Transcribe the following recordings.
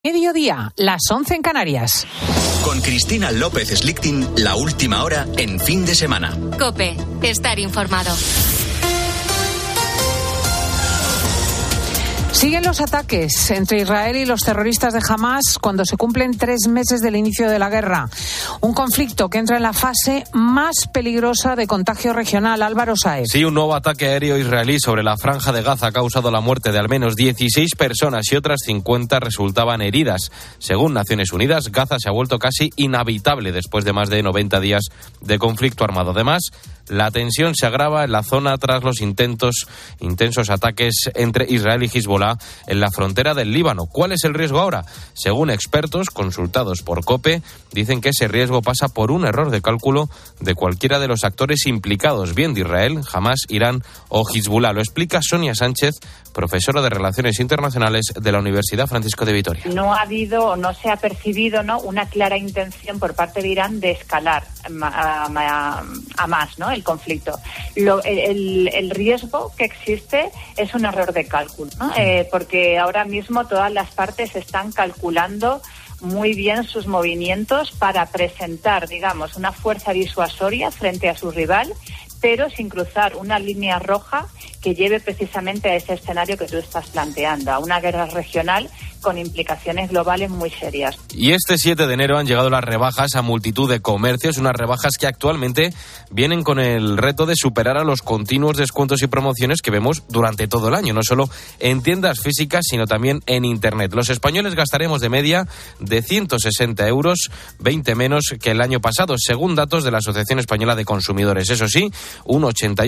Mediodía, las 11 en Canarias. Con Cristina López Slichting, la última hora en fin de semana. COPE, estar informado. Siguen los ataques entre Israel y los terroristas de Hamás cuando se cumplen 3 meses del inicio de la guerra. Un conflicto que entra en la fase más peligrosa de contagio regional. Álvaro Sáez. Sí, un nuevo ataque aéreo israelí sobre la franja de Gaza ha causado la muerte de al menos 16 personas y otras 50 resultaban heridas. Según Naciones Unidas, Gaza se ha vuelto casi inhabitable después de más de 90 días de conflicto armado. Además, la tensión se agrava en la zona tras los intensos ataques entre Israel y Hezbollah en la frontera del Líbano. ¿Cuál es el riesgo ahora? Según expertos consultados por COPE, dicen que ese riesgo pasa por un error de cálculo de cualquiera de los actores implicados, bien de Israel, Hamás, Irán o Hezbollah. Lo explica Sonia Sánchez, profesora de Relaciones Internacionales de la Universidad Francisco de Vitoria. No ha habido o no se ha percibido, ¿no?, una clara intención por parte de Irán de escalar a más, ¿no?, el conflicto. El riesgo que existe es un error de cálculo, ¿no? Porque ahora mismo todas las partes están calculando muy bien sus movimientos para presentar, digamos, una fuerza disuasoria frente a su rival, pero sin cruzar una línea roja que lleve precisamente a ese escenario que tú estás planteando, a una guerra regional con implicaciones globales muy serias. Y este 7 de enero han llegado las rebajas a multitud de comercios, unas rebajas que actualmente vienen con el reto de superar a los continuos descuentos y promociones que vemos durante todo el año, no solo en tiendas físicas, sino también en Internet. Los españoles gastaremos de media de 160 euros, 20 menos que el año pasado, según datos de la Asociación Española de Consumidores. Eso sí, un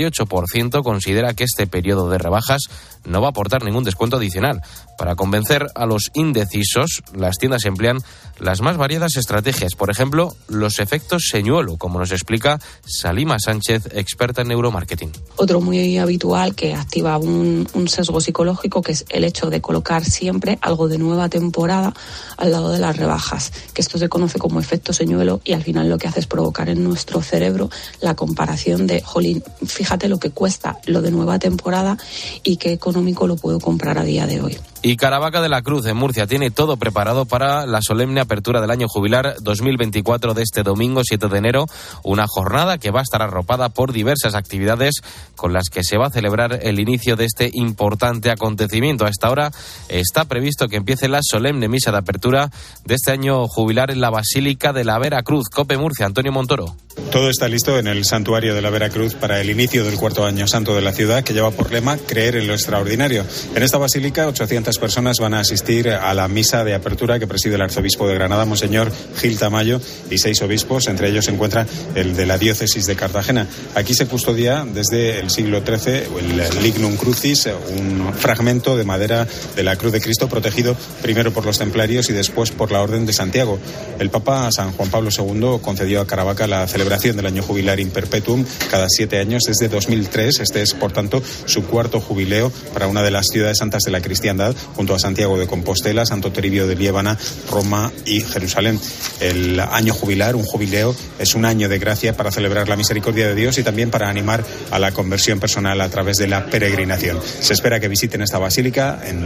88% considera que este periodo de rebajas no va a aportar ningún descuento adicional. Para convencer a los indecisos, las tiendas emplean las más variadas estrategias. Por ejemplo, los efectos señuelo, como nos explica Salima Sánchez, experta en neuromarketing. Otro muy habitual que activa un sesgo psicológico, que es el hecho de colocar siempre algo de nueva temporada al lado de las rebajas, que esto se conoce como efecto señuelo y al final lo que hace es provocar en nuestro cerebro la comparación de, jolín, fíjate lo que cuesta lo de nueva temporada y qué económico lo puedo comprar a día de hoy. Y Caravaca de la Cruz, en Murcia, tiene todo preparado para la solemne apertura del año jubilar 2024 de este domingo 7 de enero, una jornada que va a estar arropada por diversas actividades con las que se va a celebrar el inicio de este importante acontecimiento. A esta hora está previsto que empiece la solemne misa de apertura de este año jubilar en la Basílica de la Veracruz. COPE Murcia, Antonio Montoro. Todo está listo en el santuario de la Veracruz para el inicio del cuarto año santo de la ciudad, que lleva por lema creer en lo extraordinario. En esta basílica 800 personas van a asistir a la misa de apertura que preside el arzobispo de Granada, Monseñor Gil Tamayo, y 6 obispos, entre ellos se encuentra el de la diócesis de Cartagena. Aquí se custodia desde el siglo XIII el Lignum Crucis, un fragmento de madera de la Cruz de Cristo protegido primero por los templarios y después por la Orden de Santiago. El Papa San Juan Pablo II concedió a Caravaca la celebración del año jubilar in perpetuum cada 7 años desde 2003. Este es, por tanto, su cuarto jubileo para una de las ciudades santas de la cristiandad, junto a Santiago de Compostela, Santo Toribio de Liébana, Roma y Jerusalén. El año jubilar, un jubileo, es un año de gracia para celebrar la misericordia de Dios y también para animar a la conversión personal a través de la peregrinación. Se espera que visiten esta basílica en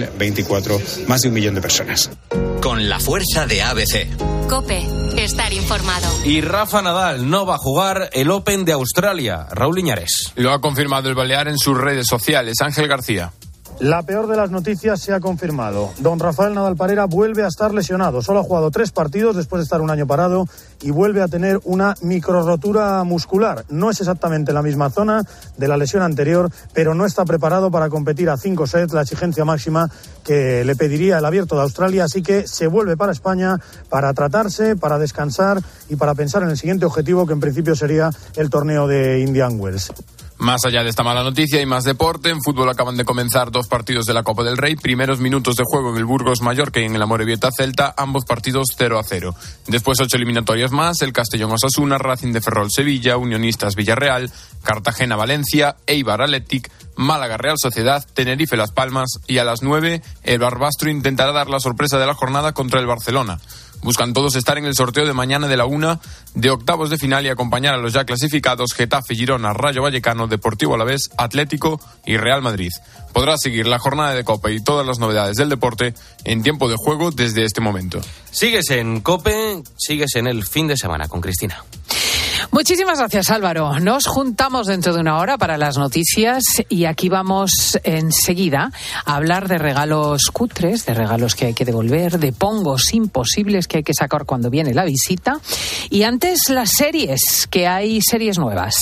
2024 más de 1 millón de personas. Con la fuerza de ABC. COPE, estar informado. Y Rafa Nadal no va a jugar el Open de Australia. Raúl Iñares. Lo ha confirmado el balear en sus redes sociales. Ángel García. La peor de las noticias se ha confirmado. Don Rafael Nadal Parera vuelve a estar lesionado. Solo ha jugado 3 partidos después de estar un año parado y vuelve a tener una microrotura muscular. No es exactamente la misma zona de la lesión anterior, pero no está preparado para competir a 5 sets, la exigencia máxima que le pediría el Abierto de Australia. Así que se vuelve para España para tratarse, para descansar y para pensar en el siguiente objetivo, que en principio sería el torneo de Indian Wells. Más allá de esta mala noticia y más deporte, en fútbol acaban de comenzar 2 partidos de la Copa del Rey. Primeros minutos de juego en el Burgos Mallorca y en el Amorebieta Celta, ambos partidos 0-0. Después 8 eliminatorias más, el Castellón Osasuna, Racing de Ferrol Sevilla, Unionistas Villarreal, Cartagena Valencia, Eibar Athletic, Málaga Real Sociedad, Tenerife Las Palmas y a las 9 el Barbastro intentará dar la sorpresa de la jornada contra el Barcelona. Buscan todos estar en el sorteo de mañana de la 1 de octavos de final y acompañar a los ya clasificados Getafe, Girona, Rayo Vallecano, Deportivo Alavés, Atlético y Real Madrid. Podrás seguir la jornada de COPE y todas las novedades del deporte en tiempo de juego desde este momento. Sigues en COPE, sigues en el fin de semana con Cristina. Muchísimas gracias, Álvaro. Nos juntamos dentro de una hora para las noticias y aquí vamos enseguida a hablar de regalos cutres, de regalos que hay que devolver, de pongos imposibles que hay que sacar cuando viene la visita. Y antes, las series, que hay series nuevas.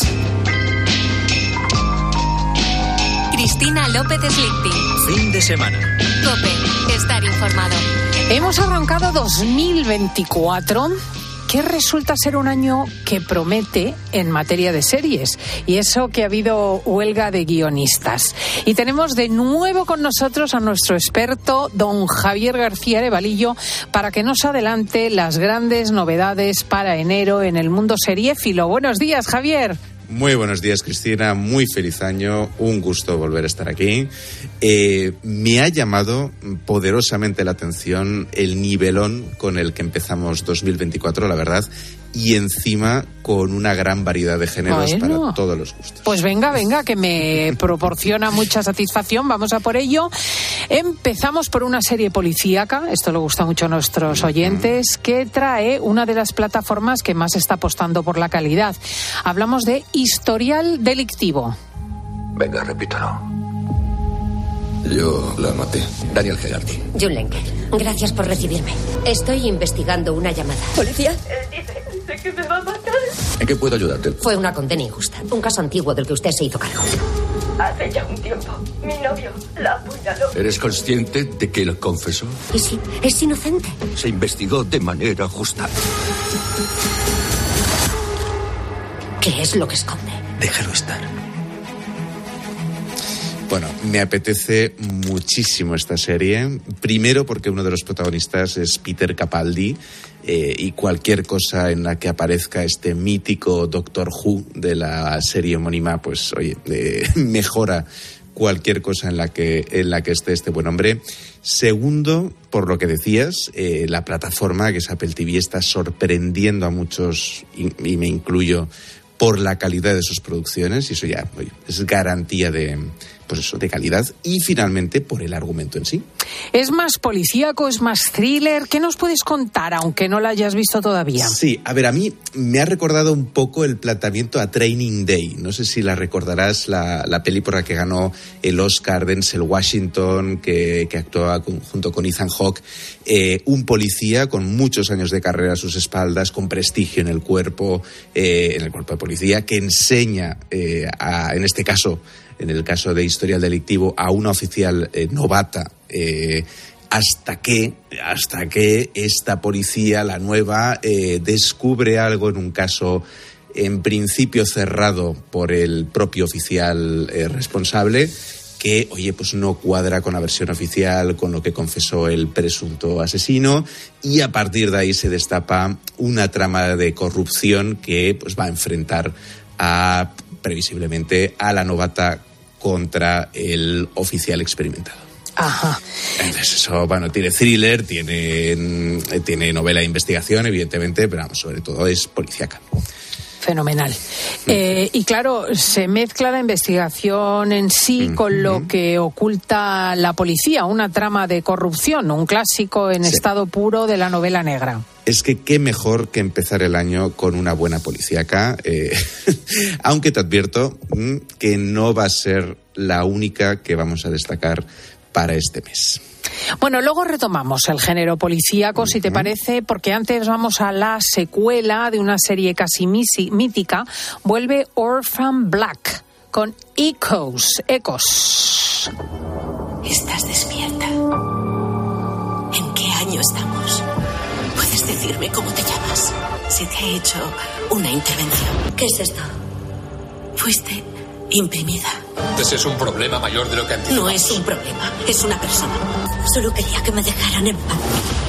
Cristina López Slichting. Fin de semana. COPE. Estar informado. Hemos arrancado 2024... que resulta ser un año que promete en materia de series, y eso que ha habido huelga de guionistas. Y tenemos de nuevo con nosotros a nuestro experto, don Javier García Arevalillo, para que nos adelante las grandes novedades para enero en el mundo seriéfilo. Buenos días, Javier. Muy buenos días, Cristina. Muy feliz año. Un gusto volver a estar aquí. Me ha llamado poderosamente la atención el nivelón con el que empezamos 2024, la verdad. Y encima con una gran variedad de géneros para todos los gustos. Pues venga, que me proporciona mucha satisfacción. Vamos a por ello. Empezamos por una serie policíaca, esto le gusta mucho a nuestros oyentes, que trae una de las plataformas que más está apostando por la calidad. Hablamos de Historial Delictivo. Venga, repítalo. Yo la maté. Daniel Gegarty. June Lenker, gracias por recibirme. Estoy investigando una llamada. ¿Policía? Él dice que me va a matar. ¿En qué puedo ayudarte? Fue una condena injusta. Un caso antiguo del que usted se hizo cargo. Hace ya un tiempo, mi novio la apuñaló. ¿Eres consciente de que él confesó? Y sí, es inocente. Se investigó de manera justa. ¿Qué es lo que esconde? Déjalo estar. Bueno, me apetece muchísimo esta serie. Primero porque uno de los protagonistas es Peter Capaldi, y cualquier cosa en la que aparezca este mítico Doctor Who de la serie homónima, pues oye, mejora cualquier cosa en la que esté este buen hombre. Segundo, por lo que decías, la plataforma, que es Apple TV, está sorprendiendo a muchos, y me incluyo, por la calidad de sus producciones, y eso ya es garantía de calidad. Y finalmente por el argumento en sí. ¿Es más policíaco, es más thriller? ¿Qué nos puedes contar, aunque no la hayas visto todavía? Sí, a ver, a mí me ha recordado un poco el planteamiento a Training Day. No sé si la recordarás, la peli por la que ganó el Oscar Denzel Washington, que actúa junto con Ethan Hawke. Un policía con muchos años de carrera a sus espaldas, con prestigio en el cuerpo de policía, que enseña, en este caso, en el caso de Historial Delictivo, a una oficial novata, hasta que esta policía, la nueva, descubre algo en un caso en principio cerrado por el propio oficial responsable, que, oye, pues no cuadra con la versión oficial, con lo que confesó el presunto asesino, y a partir de ahí se destapa una trama de corrupción que pues va a enfrentar previsiblemente a la novata contra el oficial experimentado. Ajá. Entonces eso, bueno, tiene thriller, tiene novela de investigación, evidentemente, pero vamos, sobre todo es policíaca. Fenomenal. Y claro, se mezcla la investigación en sí con lo que oculta la policía, una trama de corrupción, un clásico en estado puro de la novela negra. Es que qué mejor que empezar el año con una buena policíaca, aunque te advierto que no va a ser la única que vamos a destacar para este mes. Bueno, luego retomamos el género policíaco, si te parece, porque antes vamos a la secuela de una serie casi mítica. Vuelve Orphan Black con Echos. ¿Estás despierta? ¿En qué año estamos? ¿Puedes decirme cómo te llamas? Se te ha hecho una intervención. ¿Qué es esto? Fuiste imprimida. Ese es un problema mayor de lo que anticipamos. No es un problema, es una persona. Solo quería que me dejaran en paz.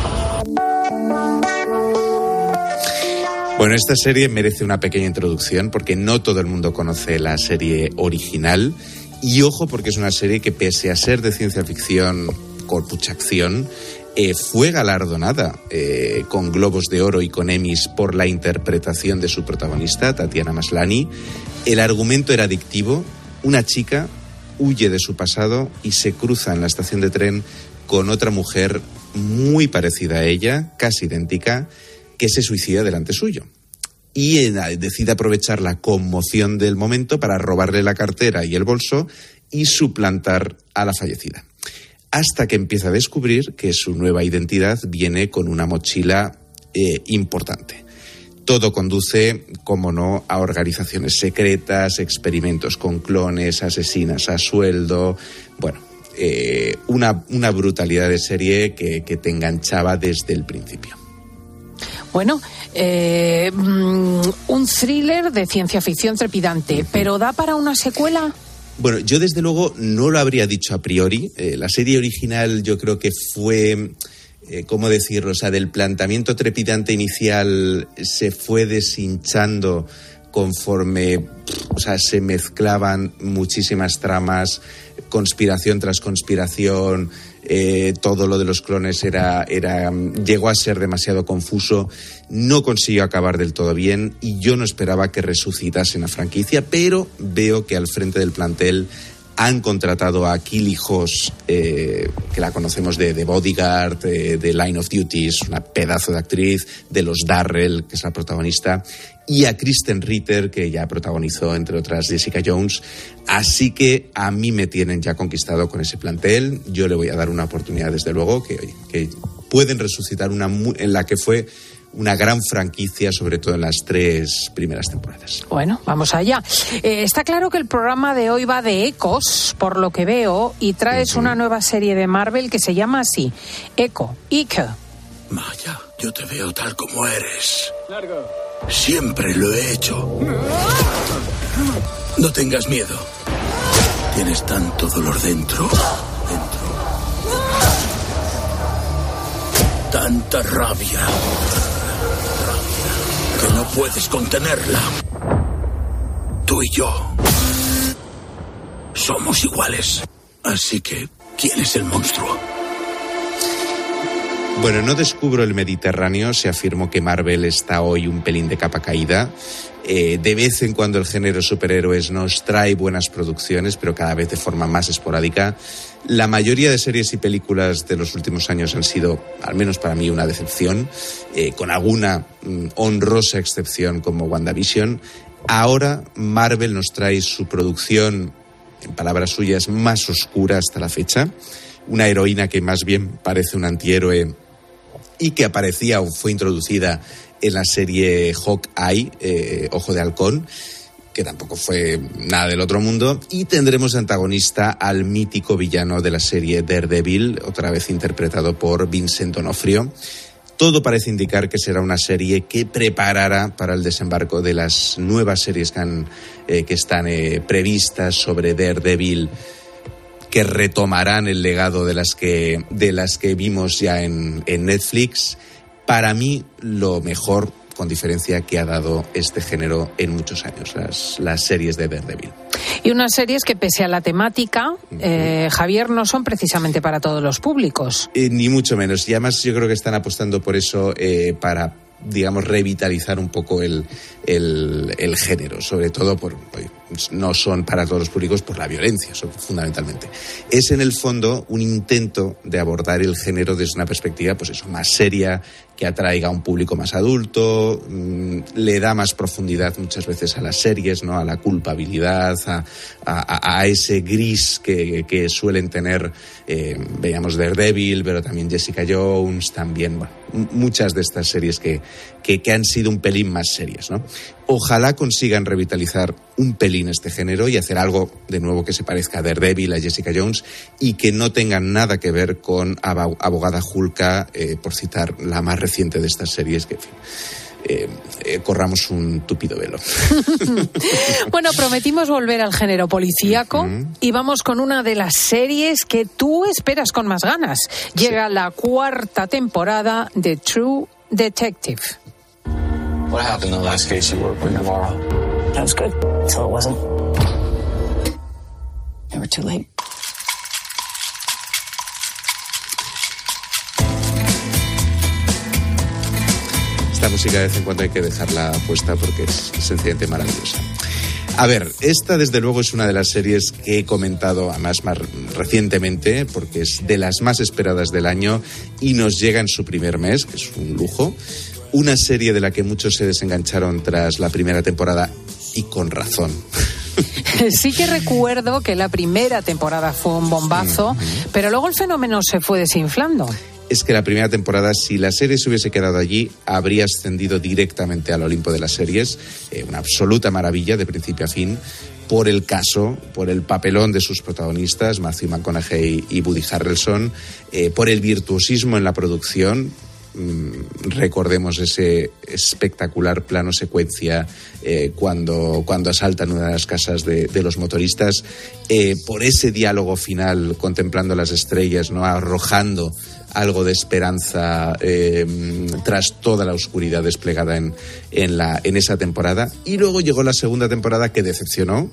Bueno, esta serie merece una pequeña introducción porque no todo el mundo conoce la serie original Y ojo, porque es una serie que, pese a ser de ciencia ficción con mucha acción, fue galardonada con Globos de Oro y con Emmys por la interpretación de su protagonista, Tatiana Maslany. El argumento era adictivo. Una chica huye de su pasado y se cruza en la estación de tren con otra mujer muy parecida a ella, casi idéntica, que se suicida delante suyo. Y decide aprovechar la conmoción del momento para robarle la cartera y el bolso y suplantar a la fallecida. Hasta que empieza a descubrir que su nueva identidad viene con una mochila importante. Todo conduce, como no, a organizaciones secretas, experimentos con clones, asesinas a sueldo. Bueno, una brutalidad de serie que te enganchaba desde el principio. Bueno, un thriller de ciencia ficción trepidante, ¿pero da para una secuela? Bueno, yo desde luego no lo habría dicho a priori. La serie original yo creo que fue, ¿cómo decirlo? O sea, del planteamiento trepidante inicial se fue deshinchando conforme, se mezclaban muchísimas tramas, conspiración tras conspiración. Todo lo de los clones llegó a ser demasiado confuso, no consiguió acabar del todo bien y yo no esperaba que resucitase la franquicia, pero veo que al frente del plantel han contratado a Keely Hoss, que la conocemos de Bodyguard, de Line of Duty, es una pedazo de actriz, de Los Darrell, que es la protagonista, y a Kristen Ritter, que ya protagonizó, entre otras, Jessica Jones. Así que a mí me tienen ya conquistado con ese plantel. Yo le voy a dar una oportunidad, desde luego, que pueden resucitar en la que fue una gran franquicia, sobre todo en las 3 primeras temporadas. Bueno, vamos allá. Está claro que el programa de hoy va de ecos, por lo que veo, y traes una nueva serie de Marvel que se llama así, Echo. Maya, yo te veo tal como eres. Largo. Siempre lo he hecho. No tengas miedo. Tienes tanto dolor dentro. Tanta rabia. Que no puedes contenerla. Tú y yo somos iguales. Así que, ¿quién es el monstruo? Bueno, no descubro el Mediterráneo si afirmo que Marvel está hoy un pelín de capa caída. De vez en cuando el género superhéroes nos trae buenas producciones, pero cada vez de forma más esporádica. La mayoría de series y películas de los últimos años han sido, al menos para mí, una decepción, con alguna honrosa excepción como WandaVision. Ahora Marvel nos trae su producción, en palabras suyas, más oscura hasta la fecha. Una heroína que más bien parece un antihéroe y que aparecía o fue introducida en la serie Hawkeye, Ojo de Halcón, que tampoco fue nada del otro mundo. Y tendremos de antagonista al mítico villano de la serie Daredevil, otra vez interpretado por Vincent D'Onofrio. Todo parece indicar que será una serie que preparará para el desembarco de las nuevas series que están previstas sobre Daredevil, que retomarán el legado de las que vimos ya en Netflix. Para mí, lo mejor, con diferencia, que ha dado este género en muchos años, las series de Daredevil. Y unas series que, pese a la temática, Javier, no son precisamente para todos los públicos. Ni mucho menos. Y además yo creo que están apostando por eso para, digamos, revitalizar un poco el género, sobre todo no son para todos los públicos por la violencia, fundamentalmente. Es en el fondo un intento de abordar el género desde una perspectiva, más seria, que atraiga a un público más adulto, le da más profundidad muchas veces a las series, ¿no? A la culpabilidad, a ese gris que suelen tener, veíamos Daredevil, pero también Jessica Jones, también, muchas de estas series que han sido un pelín más serias, ¿no? Ojalá consigan revitalizar un pelín este género y hacer algo de nuevo que se parezca a Daredevil, a Jessica Jones, y que no tengan nada que ver con Abogada Hulka, por citar la más reciente de estas series, que, en fin, corramos un tupido velo. Bueno, prometimos volver al género policíaco y vamos con una de las series que tú esperas con más ganas. Llega la 4ª temporada de True Detective. What happened in the last case you worked with Navarro? That was good, until it wasn't. It never too late. Esta música de vez en cuando hay que dejarla puesta porque es sencillamente maravillosa. A ver, esta desde luego es una de las series que he comentado además más recientemente porque es de las más esperadas del año y nos llega en su primer mes, que es un lujo. Una serie de la que muchos se desengancharon tras la primera temporada y con razón. Sí que recuerdo que la primera temporada fue un bombazo, pero luego el fenómeno se fue desinflando. Es que la primera temporada, si la serie se hubiese quedado allí, habría ascendido directamente al Olimpo de las series. Una absoluta maravilla de principio a fin, por el caso, por el papelón de sus protagonistas, Matthew McConaughey y Woody Harrelson, por el virtuosismo en la producción. Recordemos ese espectacular plano secuencia cuando asaltan una de las casas de los motoristas, por ese diálogo final contemplando las estrellas, ¿no? Arrojando algo de esperanza tras toda la oscuridad desplegada en esa temporada. Y luego llegó la segunda temporada que decepcionó.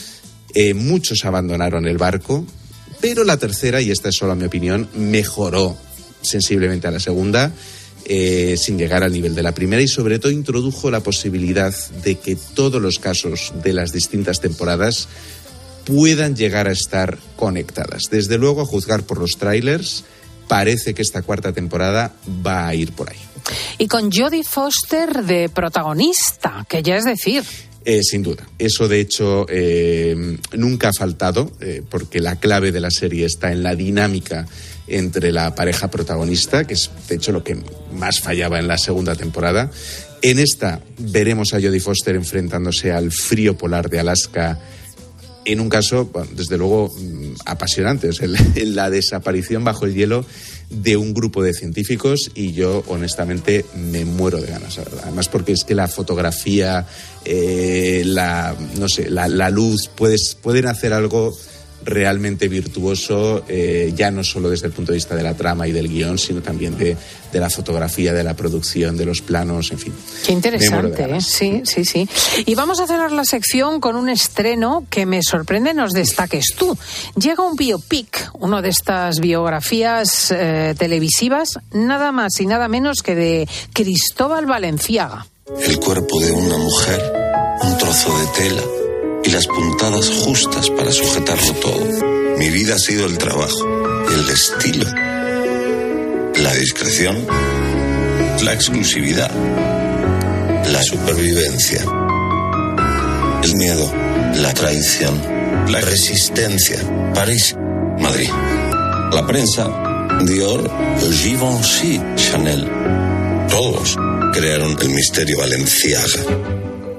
Muchos abandonaron el barco, pero la tercera, y esta es solo mi opinión, mejoró sensiblemente a la segunda, sin llegar al nivel de la primera, y sobre todo introdujo la posibilidad de que todos los casos de las distintas temporadas puedan llegar a estar conectadas. Desde luego, a juzgar por los trailers, parece que esta cuarta temporada va a ir por ahí. Y con Jodie Foster de protagonista, que ya es decir... Sin duda. Eso, de hecho, nunca ha faltado, porque la clave de la serie está en la dinámica entre la pareja protagonista, que es, de hecho, lo que más fallaba en la segunda temporada. En esta veremos a Jodie Foster enfrentándose al frío polar de Alaska, en un caso, bueno, desde luego, apasionante. Es la desaparición bajo el hielo de un grupo de científicos, y yo, honestamente, me muero de ganas, la verdad. Además, porque es que la fotografía, la luz, pueden hacer algo realmente virtuoso, ya no solo desde el punto de vista de la trama y del guión, sino también de la fotografía, de la producción, de los planos, en fin. Qué interesante, ¿eh? Sí. Y vamos a cerrar la sección con un estreno que me sorprende, nos destaques tú. Llega un biopic, uno de estas biografías televisivas, nada más y nada menos que de Cristóbal Valenciaga. El cuerpo de una mujer, un trozo de tela y las puntadas justas para sujetarlo todo. Mi vida ha sido el trabajo, el estilo, la discreción, la exclusividad, la supervivencia, el miedo, la traición, la resistencia. París, Madrid. La prensa, Dior, Givenchy, Chanel. Todos crearon el misterio Valenciaga.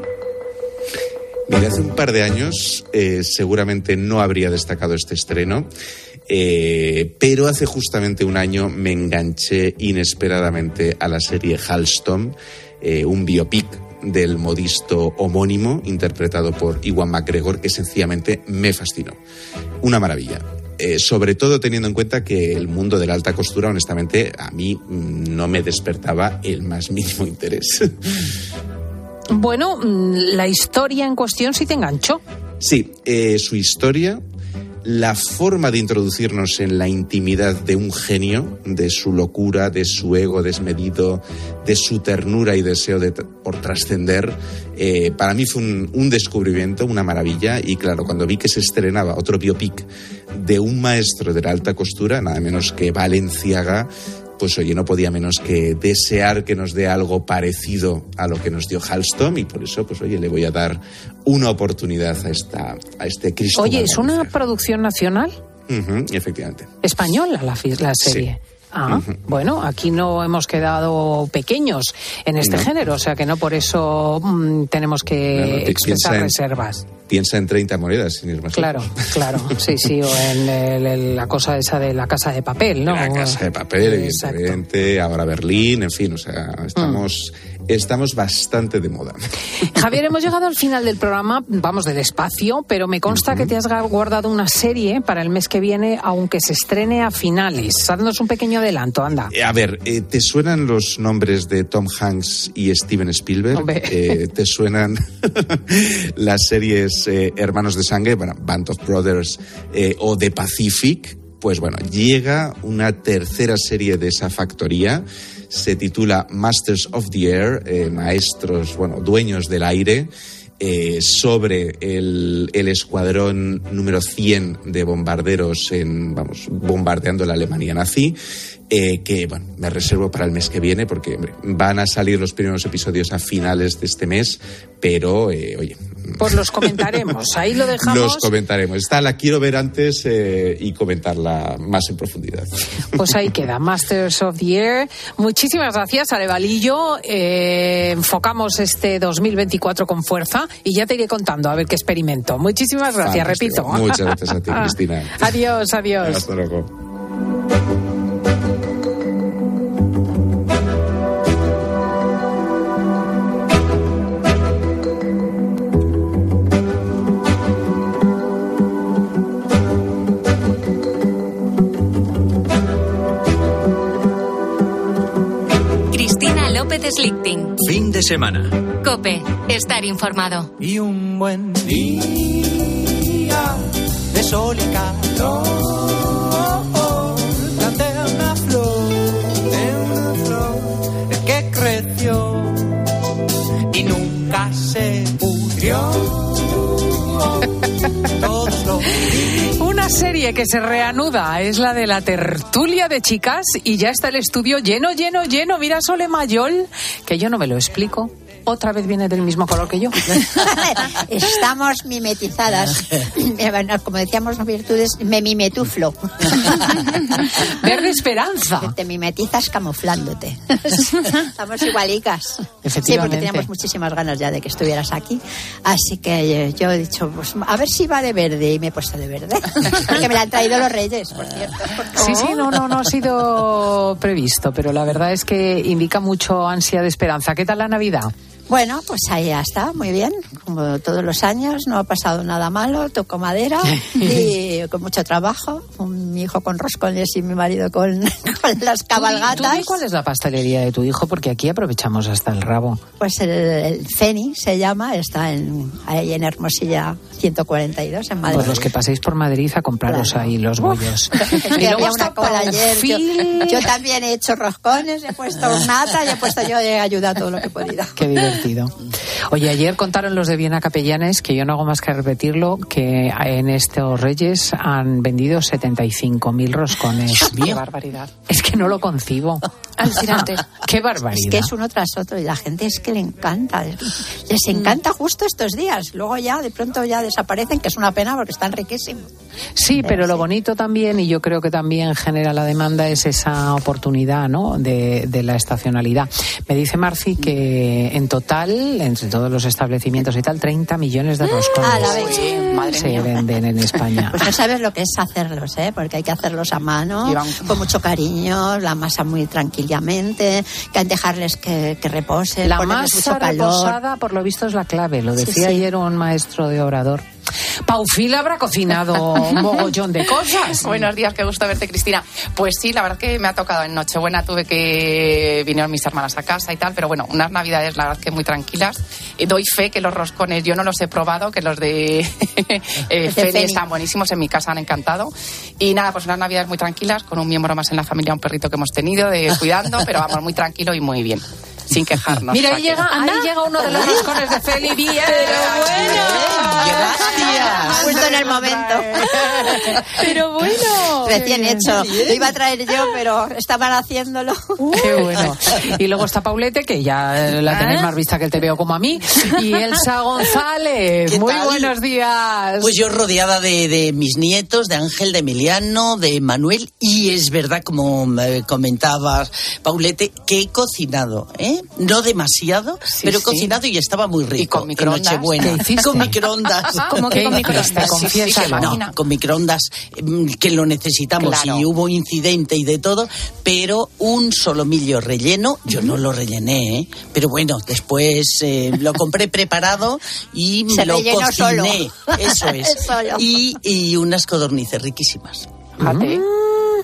Mira, hace un par de años seguramente no habría destacado este estreno, pero hace justamente un año me enganché inesperadamente a la serie Halston, un biopic del modisto homónimo interpretado por Ewan McGregor, que sencillamente me fascinó. Una maravilla. Sobre todo teniendo en cuenta que el mundo de la alta costura, honestamente, a mí no me despertaba el más mínimo interés. Bueno, la historia en cuestión sí te enganchó. Sí, su historia, la forma de introducirnos en la intimidad de un genio, de su locura, de su ego desmedido, de su ternura y deseo por trascender, para mí fue un descubrimiento, una maravilla. Y claro, cuando vi que se estrenaba otro biopic de un maestro de la alta costura, nada menos que Valenciaga, pues oye, no podía menos que desear que nos dé algo parecido a lo que nos dio Halston, y por eso, pues oye, le voy a dar una oportunidad a este Cristóbal. Oye, ¿es una producción nacional? Efectivamente. ¿Española la serie? Sí. Bueno, aquí no hemos quedado pequeños en este género, o sea que no por eso tenemos que expresar reservas. Piensa en 30 monedas, sin ir más lejos. Claro, sí, o en la cosa esa de La Casa de Papel, ¿no? La Casa de Papel, evidentemente, ahora Berlín, en fin, o sea, estamos bastante de moda. Javier, hemos llegado al final del programa, vamos del espacio, pero me consta que te has guardado una serie para el mes que viene, aunque se estrene a finales. Haznos un pequeño adelanto, anda. A ver, ¿te suenan los nombres de Tom Hanks y Steven Spielberg? ¿Te suenan las series series Hermanos de Sangre, bueno, Band of Brothers o The Pacific, pues bueno, llega una tercera serie de esa factoría. Se titula Masters of the Air, maestros, bueno, dueños del aire, sobre el escuadrón número 100 de bombarderos bombardeando la Alemania nazi, que bueno, me reservo para el mes que viene porque hombre, van a salir los primeros episodios a finales de este mes, pero oye... Pues los comentaremos, ahí lo dejamos. Los comentaremos. Esta la quiero ver antes y comentarla más en profundidad. Pues ahí queda, Masters of the Air. Muchísimas gracias, Arevalillo. Enfocamos este 2024 con fuerza y ya te iré contando a ver qué experimento. Muchísimas gracias, fantástico. Repito. Muchas gracias a ti, Cristina. Adiós, adiós. Hasta luego. Slichting. Fin de semana. COPE. Estar informado. Y un buen día de sol y calor. Planté una flor que creció y nunca se pudrió. Una serie que se reanuda es la de La Tertulia de Chicas y ya está el estudio lleno. Mira Sole Mayol, que yo no me lo explico. Otra vez viene del mismo color que yo. Estamos mimetizadas. Como decíamos las virtudes, me mimetuflo. Verde esperanza. Te mimetizas camuflándote. Estamos igualicas. Efectivamente. Sí, porque teníamos muchísimas ganas ya de que estuvieras aquí. Así que yo he dicho, pues a ver si va de verde, y me he puesto de verde. Porque me la han traído los Reyes, por cierto. Sí, no ha sido previsto, pero la verdad es que indica mucho ansia de esperanza. ¿Qué tal la Navidad? Bueno, pues ahí ya está, muy bien. Como todos los años, no ha pasado nada malo, toco madera y con mucho trabajo. Mi hijo con roscones y mi marido con las cabalgatas. ¿Tú cuál es la pastelería de tu hijo? Porque aquí aprovechamos hasta el rabo. Pues el Feni se llama, está ahí en Hermosilla 142, en Madrid. Pues los que paséis por Madrid a compraros ahí los bollos. Y luego había una cola ayer. Yo también he hecho roscones, he puesto nata y yo he ayudado todo lo que he podido. Qué divertido. Oye, ayer contaron los de Viena Capellanes, que yo no hago más que repetirlo, que en estos Reyes han vendido 75.000 roscones. ¡Qué barbaridad! Es que no lo concibo. Alucinante. ¡Qué barbaridad! Es que es uno tras otro y la gente es que le encanta. Les encanta justo estos días. Luego ya, de pronto ya desaparecen, que es una pena porque están riquísimos. Sí, pero lo bonito también, y yo creo que también genera la demanda, es esa oportunidad, ¿no?, de la estacionalidad. Me dice Marci que en total, entre todos los establecimientos y tal, 30 millones de roscones se venden en España. Pues no sabes lo que es hacerlos, porque hay que hacerlos a mano, con mucho cariño, la masa muy tranquilamente, que hay que dejarles que reposen. La masa reposada, por lo visto, es la clave. Lo decía ayer un maestro de Obrador. Paufil habrá cocinado un mogollón de cosas. Buenos días, qué gusto verte, Cristina. Pues sí, la verdad que me ha tocado en Nochebuena, vinieron mis hermanas a casa y tal, pero bueno, unas navidades la verdad que muy tranquilas. Doy fe que los roscones yo no los he probado, que los de Feni están buenísimos, en mi casa han encantado. Y nada, pues unas navidades muy tranquilas, con un miembro más en la familia, un perrito que hemos tenido, cuidando, pero vamos, muy tranquilo y muy bien. Sin quejarnos. Mira, ahí llega uno de los roscones de Feli. ¡Bien! ¡Pero bueno! ¡Gracias! Justo en el momento. ¡Pero bueno! Recién hecho. Lo iba a traer yo, pero estaban haciéndolo. ¡Qué bueno! Y luego está Paulete, que ya la tenéis más vista que el TVO como a mí. Y Elsa González. Muy buenos días. Pues yo rodeada de mis nietos, de Ángel, de Emiliano, de Manuel. Y es verdad, como comentabas, Paulete, que he cocinado, no demasiado, pero he cocinado y estaba muy rico. ¿Y con microondas? Nochebuena. Con microondas. ¿Cómo que con microondas? No, con microondas, que lo necesitamos, claro. Y hubo incidente y de todo, pero un solomillo relleno, yo no lo rellené, pero bueno, después lo compré preparado y lo cociné. Solo. Eso es. Y unas codornices riquísimas.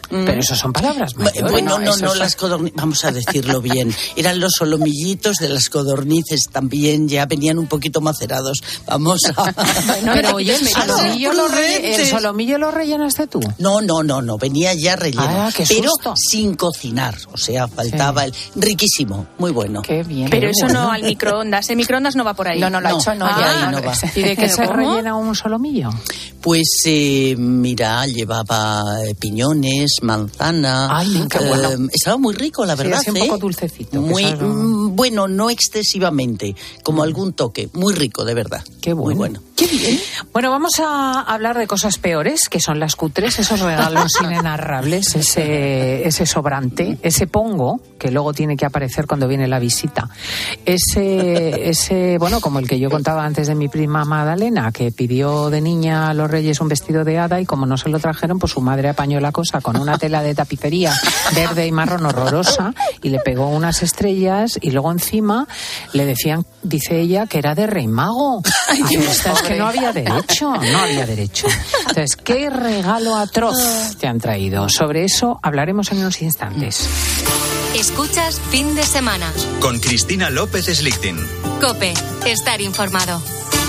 Pero eso son palabras mayores. Bueno, no, las codornices, vamos a decirlo bien. Eran los solomillitos de las codornices también, ya venían un poquito macerados. Vamos a... Pero oye, ¿el solomillo lo rellenaste tú? No, venía ya relleno. Qué pero susto. sin cocinar, o sea, faltaba el... Riquísimo, muy bueno. Qué bien. Pero eso no al microondas, el microondas no va por ahí. No lo ha hecho, no va. ¿Y de qué se rellena un solomillo? Pues, mira, llevaba piñones, manzana. Ay, qué bueno. Estaba muy rico, la verdad. Sí, un poco dulcecito. Muy, bueno, no excesivamente, como algún toque. Muy rico, de verdad. Qué bueno. Muy bueno. Qué bien. Bueno, vamos a hablar de cosas peores, que son las cutres, esos regalos inenarrables, ese sobrante, ese pongo, que luego tiene que aparecer cuando viene la visita. Ese, bueno, como el que yo contaba antes de mi prima Magdalena, que pidió de niña a los Reyes un vestido de hada y como no se lo trajeron, pues su madre apañó la cosa con una tela de tapicería verde y marrón horrorosa y le pegó unas estrellas y luego encima le decían, dice ella, que era de Rey Mago. Es que no había derecho. Entonces, ¿qué regalo atroz te han traído? Sobre eso hablaremos en unos instantes. Escuchas Fin de Semana. Con Cristina López Slichting. COPE. Estar informado.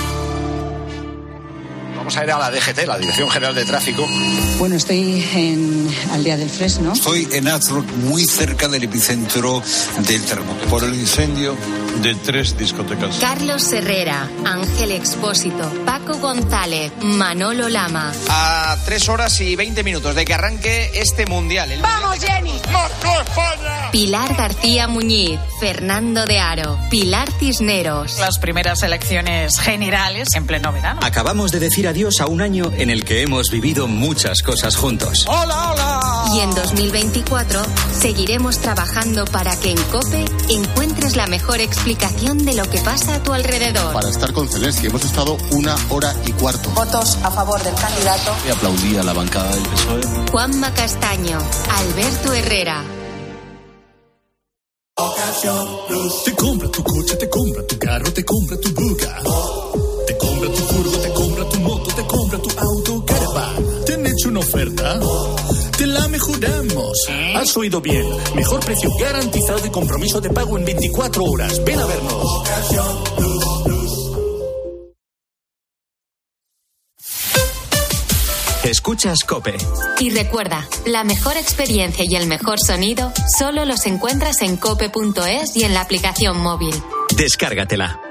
Vamos a ir a la DGT, la Dirección General de Tráfico. Bueno, estoy en Aldea del Fresno. Estoy en Azrock, muy cerca del epicentro del terremoto. Por el incendio de 3 discotecas. Carlos Herrera, Ángel Expósito, Paco González, Manolo Lama. A 3 horas y 20 minutos de que arranque este mundial. ¡Vamos, Jenny! ¡Marco España! Pilar García Muñiz, Fernando de Aro, Pilar Cisneros. Las primeras elecciones generales en pleno verano. Acabamos de decir adiós a un año en el que hemos vivido muchas cosas juntos. ¡Hola, hola! Y en 2024 seguiremos trabajando para que en COPE encuentres la mejor explicación de lo que pasa a tu alrededor. Para estar con Zelensky hemos estado 1 hora y cuarto. Votos a favor del candidato. Y aplaudí a la bancada del PSOE. Juanma Castaño, Alberto Herrera. Te compra tu coche, te compra tu carro, te compra tu buga. Te compra tu furgo, te compra tu moto, te compra tu auto, caravan. ¿Te han hecho una oferta? Te la mejoramos. Has oído bien. Mejor precio garantizado y compromiso de pago en 24 horas. Ven a vernos. Escuchas COPE. Y recuerda, la mejor experiencia y el mejor sonido solo los encuentras en cope.es y en la aplicación móvil. Descárgatela.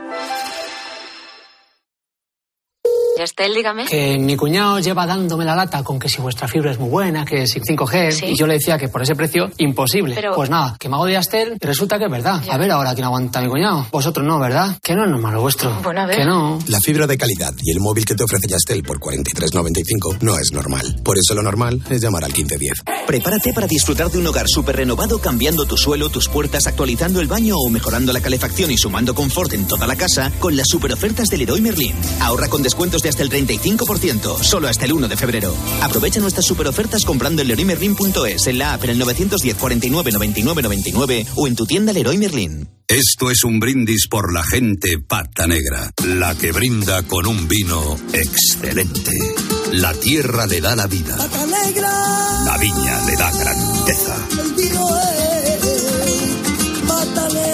Estel, dígame. Que mi cuñado lleva dándome la lata con que si vuestra fibra es muy buena, que si 5G, ¿sí? Y yo le decía que por ese precio, imposible. Pero... Pues nada, que me hago de Astel y resulta que es verdad. Ya. A ver ahora quién aguanta a mi cuñado. Vosotros no, ¿verdad? Que no es normal lo vuestro. Bueno, a ver. Que no. La fibra de calidad y el móvil que te ofrece Yastel por 43,95 no es normal. Por eso lo normal es llamar al 1510. Prepárate para disfrutar de un hogar súper renovado, cambiando tu suelo, tus puertas, actualizando el baño o mejorando la calefacción y sumando confort en toda la casa con las super ofertas del Leroy Merlin. Ahorra con descuentos de hasta el 35%, solo hasta el 1 de febrero. Aprovecha nuestras super ofertas comprando en leroymerlin.es, en la app en el 910 49 99 99 o en tu tienda Leroy Merlin. Esto es un brindis por la gente pata negra, la que brinda con un vino excelente. La tierra le da la vida. Pata negra. La viña le da grandeza. El vino es pata negra.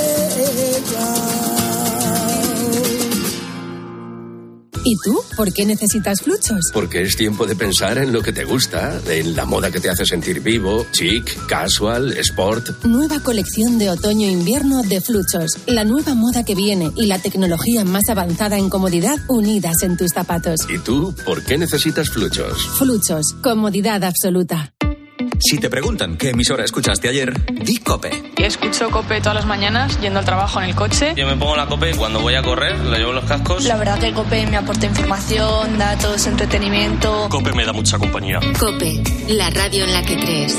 ¿Y tú? ¿Por qué necesitas Fluchos? Porque es tiempo de pensar en lo que te gusta, en la moda que te hace sentir vivo, chic, casual, sport. Nueva colección de otoño-invierno de Fluchos. La nueva moda que viene y la tecnología más avanzada en comodidad unidas en tus zapatos. ¿Y tú? ¿Por qué necesitas Fluchos? Fluchos. Comodidad absoluta. Si te preguntan qué emisora escuchaste ayer, di COPE. Escucho COPE todas las mañanas yendo al trabajo en el coche. Yo me pongo la COPE cuando voy a correr, le llevo los cascos. La verdad que COPE me aporta información, datos, entretenimiento. COPE me da mucha compañía. COPE, la radio en la que crees.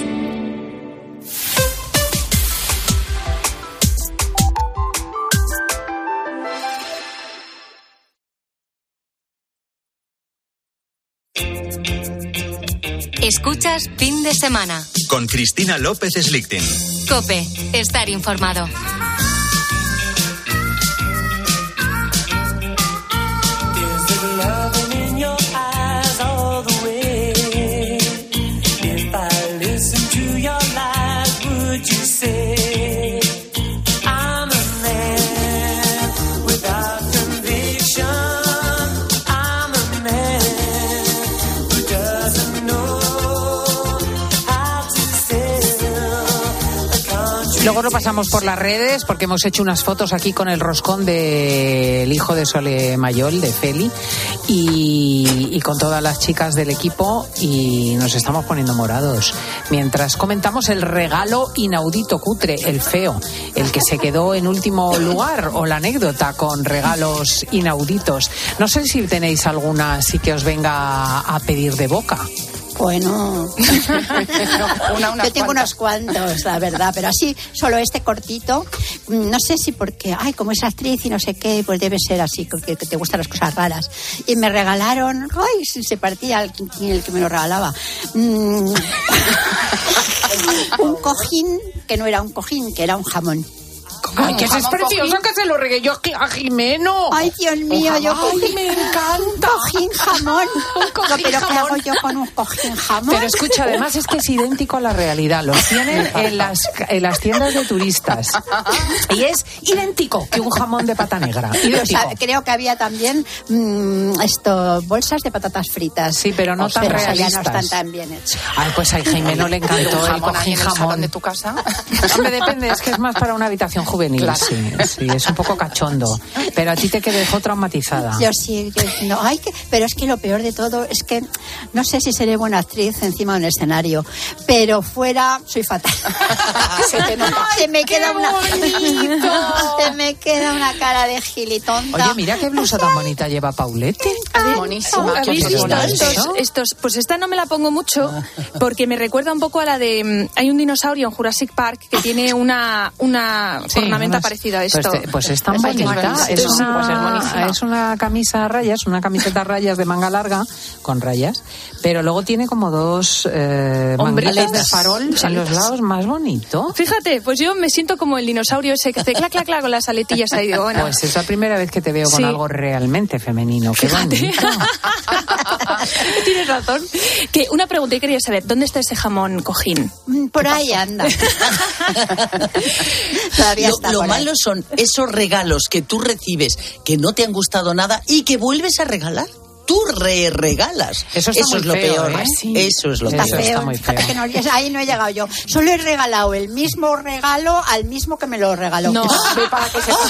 Escuchas Fin de Semana. Con Cristina López Slichting. COPE, estar informado. In your eyes all the way. If I live Luego lo pasamos por las redes porque hemos hecho unas fotos aquí con el roscón del hijo de Sole Mayol, de Feli, y con todas las chicas del equipo, y nos estamos poniendo morados. Mientras comentamos el regalo inaudito, cutre, el feo, el que se quedó en último lugar, o la anécdota con regalos inauditos. No sé si tenéis alguna así que os venga a pedir de boca. Bueno, yo tengo unos cuantos, la verdad, pero así, solo este cortito, no sé si porque, como es actriz y no sé qué, pues debe ser así, que te gustan las cosas raras. Y me regalaron, se partía el que me lo regalaba, un cojín, que no era un cojín, que era un jamón. ¡Ay, que eso es precioso, que se lo regué yo a Jimeno! ¡Ay, Dios mío! Yo me encanta. Cojín jamón. ¿Pero qué hago yo con un cojín jamón? Pero escucha, además es que es idéntico a la realidad. Lo tienen en las tiendas de turistas. Y es idéntico que un jamón de pata negra. O sea, creo que había también bolsas de patatas fritas. Sí, pero no tan realistas. Ya no están tan bien hechas. Ay, pues a Jimeno le encantó el cojín jamón. ¿De tu casa? Hombre, depende, es que es más para una habitación juvenil. Claro. Sí, es un poco cachondo. Pero a ti te dejó traumatizada. Yo sí, no, pero es que lo peor de todo es que no sé si seré buena actriz encima de un escenario, pero fuera soy fatal. Se me queda una cara de gilitonta. Oye, mira qué blusa tan bonita lleva Paulette. Buenísima. ¿Habéis visto estos? Pues esta no me la pongo mucho porque me recuerda un poco a la de... Hay un dinosaurio en Jurassic Park que tiene una ornamenta parecida a esto. Pues es tan bonita. Es una camisa a rayas, una camiseta a rayas de manga larga con rayas, pero luego tiene como dos manguitas de farol en los lados, más bonito. Fíjate, pues yo me siento como el dinosaurio ese que hace clac, clac, clac con las aletillas ahí. Digo, bueno. Pues es la primera vez que te veo con algo realmente femenino. Qué bonito. Tienes razón. Que una pregunta, y quería saber, ¿dónde está ese jamón cojín? Por ahí anda. Lo malo son esos regalos que tú recibes que no te han gustado nada y que vuelves a regalar. Tú regalas. Eso es lo peor. Sí. Eso es lo peor. Está muy feo. Ahí no he llegado yo. Solo he regalado el mismo regalo al mismo que me lo regaló. No, para que se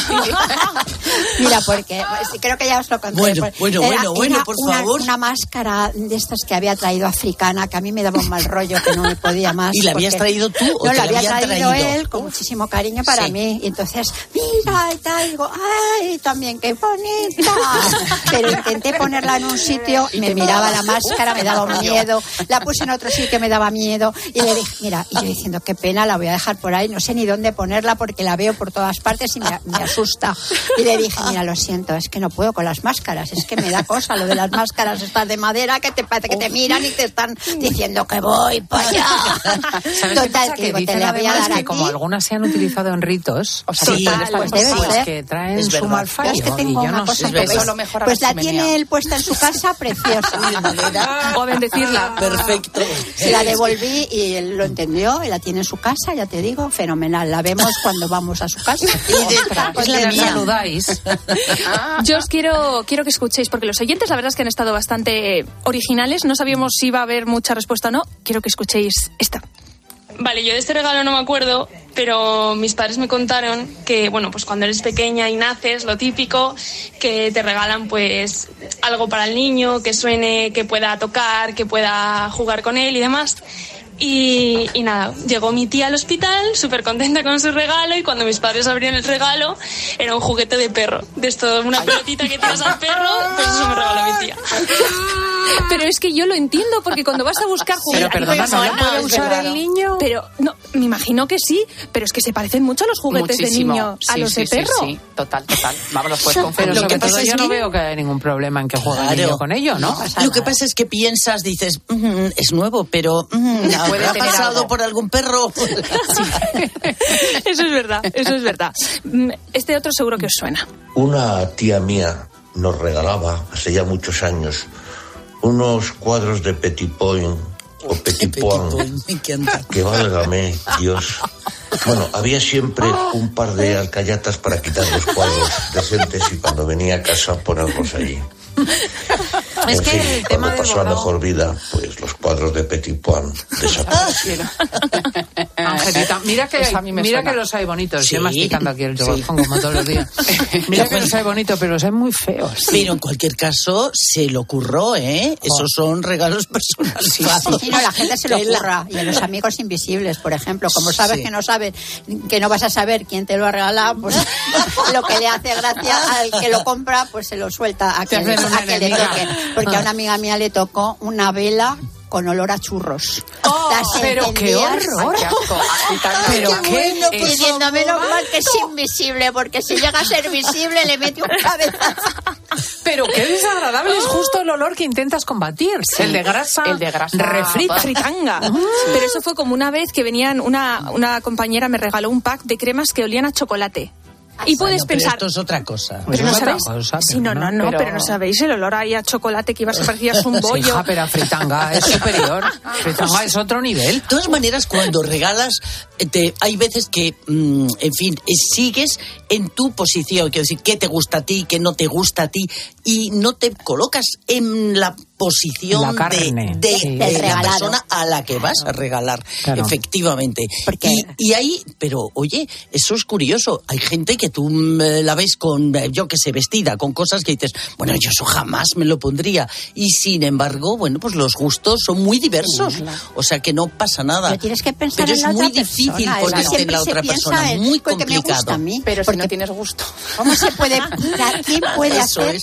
Mira, porque creo que ya os lo conté. Bueno, por favor. Una máscara de estas que había traído africana, que a mí me daba un mal rollo, que no me podía más. ¿Y la habías traído tú o no, te la había traído él con muchísimo cariño para mí. Y entonces, mira, y tal, digo, ay, también qué bonita. Pero intenté ponerla en un sitio y me miraba la máscara, me daba un miedo. La puse en otro sitio, me daba miedo. Y le dije, mira, y yo diciendo, qué pena, la voy a dejar por ahí, no sé ni dónde ponerla porque la veo por todas partes y me asusta. Y le dije, mira, lo siento, es que no puedo con las máscaras, es que me da cosa lo de las máscaras estas de madera que te miran y te están diciendo que voy para allá. Total, que digo, te la voy a dar que como algunas se han utilizado en ritos, o sea, pues debe ser. Que traen su mal fallo. Es que tengo una cosa pues la tiene él puesta en su casa, preciosa. O bendecirla. Perfecto. Se la devolví y él lo entendió y la tiene en su casa, ya te digo, fenomenal. La vemos cuando vamos a su casa. Pues la saludáis. Yo os quiero que escuchéis, porque los oyentes la verdad es que han estado bastante originales. No sabíamos si iba a haber mucha respuesta o no. Quiero que escuchéis esta. Vale, yo de este regalo no me acuerdo, pero mis padres me contaron que, bueno, pues cuando eres pequeña y naces, lo típico, que te regalan pues algo para el niño, que suene, que pueda tocar, que pueda jugar con él y demás. Y nada, llegó mi tía al hospital súper contenta con su regalo, y cuando mis padres abrieron el regalo era un juguete de perro, de esto, una pelotita que tiras al perro, pues eso me regaló mi tía. Pero es que yo lo entiendo, porque cuando vas a buscar juguetes... Pero perdona, ¿no lo puede usar el niño? Pero, no, me imagino que sí, pero es que se parecen mucho a los juguetes muchísimo. De niño a los de perro. Sí, total. Vamos, los puedes confundir. Pero sobre todo yo no veo que haya ningún problema en que juegue el niño con ello, ¿no? Lo que pasa es que piensas, dices, es nuevo, pero ¿habrá pasado por algún perro? Sí. Eso es verdad. Este otro seguro que os suena. Una tía mía nos regalaba, hace ya muchos años, unos cuadros de Petit Point o Petit Point, que válgame Dios. Bueno, había siempre un par de alcayatas para quitar los cuadros decentes y cuando venía a casa ponerlos allí. Es en que fin, el tema cuando pasó a mejor vida, pues los cuadros de Petit Point desaparecieron. Angelita. Mira que los hay bonitos. Sí, estoy masticando aquí el yogurtón como todos los días. Mira que los hay bonitos, pero los hay muy feos. Pero en cualquier caso, se lo ocurrió, ¿eh? Esos son regalos personales. Sí, no, la gente se lo ocurra. Y a los amigos invisibles, por ejemplo, como sabes que no vas a saber quién te lo ha regalado, pues lo que le hace gracia al que lo compra, pues se lo suelta a que le toque. Porque a una amiga mía le tocó una vela con olor a churros. Pero qué horror. Pero qué bueno, diciendo, menos mal que es invisible, porque si llega a ser visible le mete un cabezazo. Pero qué desagradable, es justo el olor que intentas combatir. Sí. El de grasa. Fritanga. Pero eso fue como una vez que venían, una compañera me regaló un pack de cremas que olían a chocolate. Y puedes pensar. Pero esto es otra cosa. Pero no sabéis. Sí, pero no sabéis el olor ahí a chocolate que ibas a parecías un bollo. Sí, pero a fritanga es superior. Fritanga es otro nivel. De todas maneras, cuando regalas, hay veces que, en fin, sigues en tu posición. Quiero decir, qué te gusta a ti, qué no te gusta a ti, y no te colocas en la posición de la persona a la que vas a regalar, efectivamente. Y ahí, pero oye, eso es curioso. Hay gente que tú la ves con, yo qué sé, vestida, con cosas que dices, bueno, yo eso jamás me lo pondría. Y sin embargo, bueno, pues los gustos son muy diversos. O sea que no pasa nada. Pero tienes que pensar en la es muy otra difícil persona, ponerte en la otra persona. Muy complicado. Me gusta a mí, pero si no tienes gusto. ¿Cómo se puede? ¿Quién puede hacer?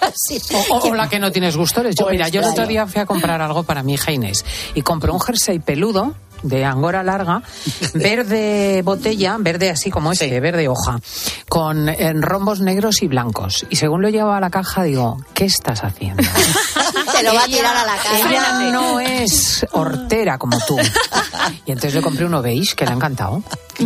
O la que no tienes gusto eres yo. Mira, yo el otro día fui a comprar algo para mi hija Inés y compré un jersey peludo de angora larga, verde botella, verde así como verde hoja, con rombos negros y blancos. Y según lo llevaba a la caja, digo, ¿qué estás haciendo? Te lo va a tirar a la caja. Ella no es hortera como tú. Y entonces le compré uno beige que le ha encantado.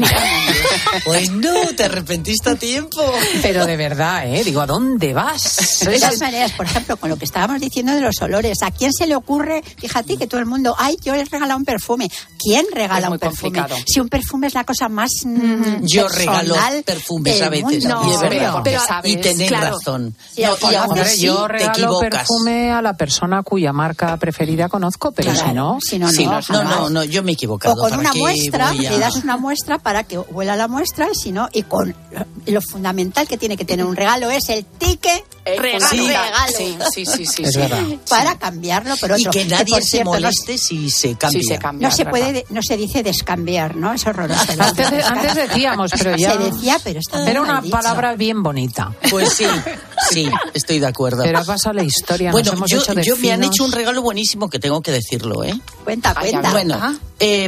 Pues no, te arrepentiste a tiempo. Pero de verdad, digo, ¿a dónde vas? De todas maneras, por ejemplo, con lo que estábamos diciendo de los olores, ¿a quién se le ocurre? Fíjate que todo el mundo, yo le he regalado un perfume. ¿Quién regala un perfume? Complicado. Si un perfume es la cosa más yo regalo perfumes a veces. No, y es verdad. pero y tenés razón. Sí, yo regalo perfume a la persona cuya marca preferida conozco, pero claro, si no, yo me he equivocado. O con una muestra, le das una muestra para que huela la muestra, y con lo fundamental que tiene que tener un regalo es el ticket regalo. Sí. Es verdad. Para cambiarlo por otro. Y que nadie se cierto, moleste si se cambia. No se dice descambiar, ¿no? Es horroroso. Antes decíamos, pero ya... Se decía, pero está era una mal palabra bien bonita. Pues sí, estoy de acuerdo. Pero ha pasado la historia. Bueno, me han hecho un regalo buenísimo que tengo que decirlo, ¿eh? Cuenta. Bueno,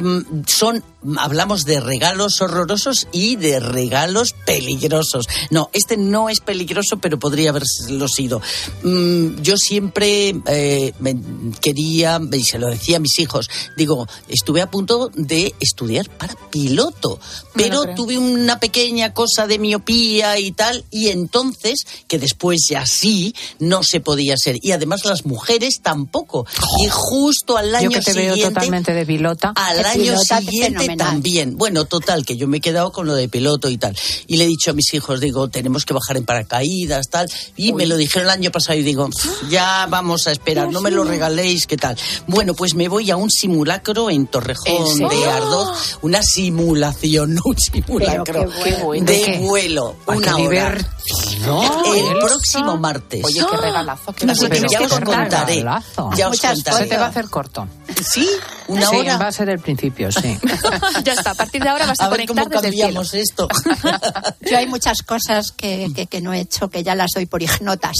hablamos de regalos horrorosos y de regalos peligrosos. No, este no es peligroso, pero podría haberlo sido. Yo siempre quería, y se lo decía a mis hijos, digo, estuve a punto de estudiar para piloto, pero tuve una pequeña cosa de miopía y tal, y entonces, que después ya sí, no se podía ser. Y además las mujeres tampoco. Y justo al año yo que te siguiente... veo totalmente de pilota. Al año siguiente también. Bueno, total, que yo me he quedado con lo de piloto y tal. Y le he dicho a mis hijos, digo, tenemos que bajar en paracaídas, tal. Y me lo dijeron el año pasado y digo, ya vamos a esperar, no me lo regaléis, ¿qué tal? Bueno, pues me voy a un simulacro en Torrejón de Ardoz. Una simulación, no un simulacro de vuelo. Una hora. El próximo martes. Oye, qué regalazo. Ya os contaré. Se te va a hacer corto. ¿Sí? ¿Una hora? Va a ser el principio, sí. Ya está, a partir de ahora vas a conectar cómo desde el cielo. Esto. Yo hay muchas cosas que no he hecho, que ya las doy por ignotas.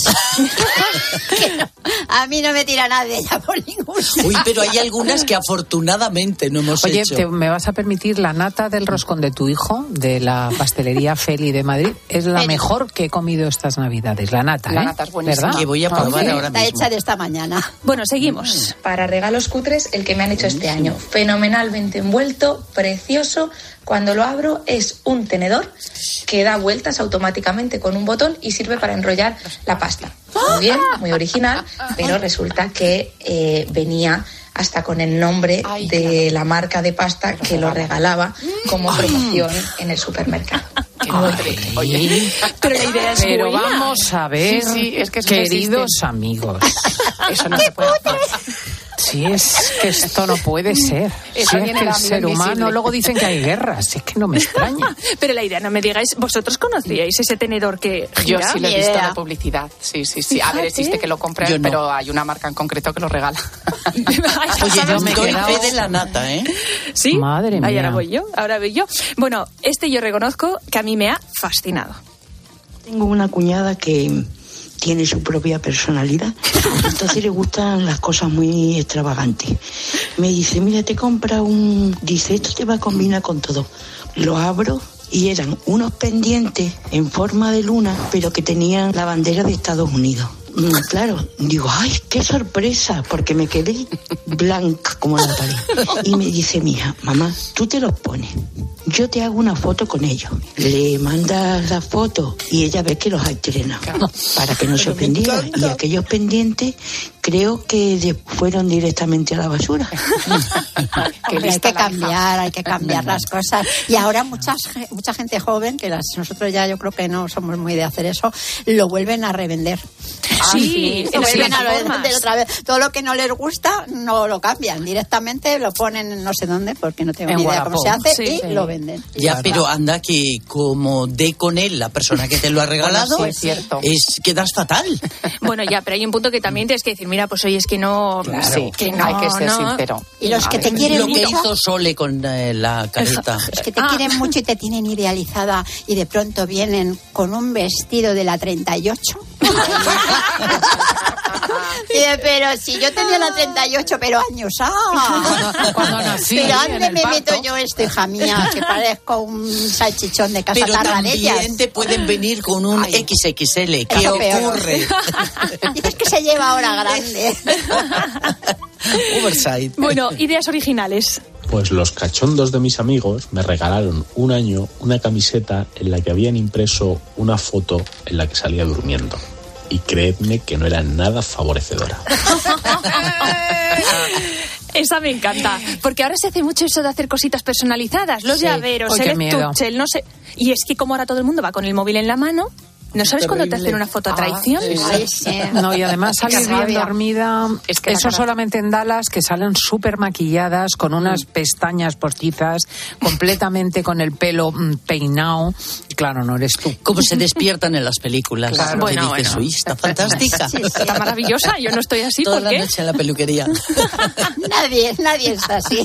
A mí no me tira nadie ya por ningún sitio. Uy, pero hay algunas que afortunadamente no hemos hecho. Oye, ¿me vas a permitir? La nata del roscón de tu hijo, de la pastelería Feli de Madrid, es la mejor que he comido estas Navidades. La nata, La nata es buenísima. Que voy a probar ahora mismo. Está hecha de esta mañana. Bueno, seguimos. Para regalos cutres, el que me han hecho este año. Fenomenalmente envuelto, precioso. Cuando lo abro es un tenedor que da vueltas automáticamente con un botón y sirve para enrollar la pasta. Muy bien, muy original, pero resulta que venía hasta con el nombre de la marca de pasta que lo regalaba como promoción en el supermercado. Oye, pero la idea es pero buena. Vamos a ver, es que queridos amigos. Eso no se puede hacer. Si es que esto no puede ser. Si es que el ser humano, luego dicen que hay guerras, es que no me extraña. Pero la idea, no me digáis, ¿vosotros conocíais ese tenedor que gira? Yo sí lo he visto en la publicidad, sí. A ver, existe que lo compren, no. Pero hay una marca en concreto que lo regala. Oye, yo me doy fe de la nata, ¿eh? ¿Sí? Madre mía. Ahí ahora voy yo. Bueno, yo reconozco que a mí me ha fascinado. Tengo una cuñada que tiene su propia personalidad, entonces le gustan las cosas muy extravagantes. Me dice, mira, te compra dice, esto te va a combinar con todo. Lo abro y eran unos pendientes en forma de luna, pero que tenían la bandera de Estados Unidos. Claro, digo, ¡ay, qué sorpresa! Porque me quedé blanca como la pared. Y me dice mi hija, mamá, tú te los pones, yo te hago una foto con ellos. Le mandas la foto y ella ve que los ha estrenado para que no se ofendiera. Y aquellos pendientes creo que fueron directamente a la basura. Hombre, hay que cambiar las cosas. Y ahora mucha gente joven, que nosotros ya yo creo que no somos muy de hacer eso, lo vuelven a revender. Sí, lo vuelven a revender otra vez. Todo lo que no les gusta no lo cambian, directamente lo ponen en no sé dónde, porque no tengo ni idea cómo se hace, y lo venden. Ya, pero anda que como dé con él la persona que te lo ha regalado, es cierto. Quedas fatal. Bueno, ya, pero hay un punto que también tienes que decir, mira, pues oye, es que no... Claro, que no, hay que ser sincero. Y los que te quieren mucho... Lo que mucho, hizo Sole con la careta. Es que te quieren mucho y te tienen idealizada y de pronto vienen con un vestido de la 38. Pero si yo tenía la 38, pero años cuando nací. Pero ¿dónde me meto yo esto, hija mía? Que parezco un salchichón de casa tarradellas. Pero también te pueden venir con un XXL. ¿Qué ocurre? Dices que se lleva ahora grande. Oversight. Bueno, ideas originales. Pues los cachondos de mis amigos me regalaron un año una camiseta en la que habían impreso una foto en la que salía durmiendo. Y creedme que no era nada favorecedora. Esa me encanta, porque ahora se hace mucho eso de hacer cositas personalizadas, los llaveros, el estuche, no sé. Y es que como ahora todo el mundo va con el móvil en la mano, ¿no sabes cuándo te hacen una foto a traición? No, y además salir bien dormida, es que eso solamente en Dallas, que salen súper maquilladas, con unas pestañas postizas, completamente con el pelo peinado. Claro, no eres tú. Como se despiertan en las películas. Claro. Bueno, dices, uy, está fantástica. Sí. Está maravillosa, yo no estoy así. Toda ¿por qué? la noche en la peluquería. Nadie está así.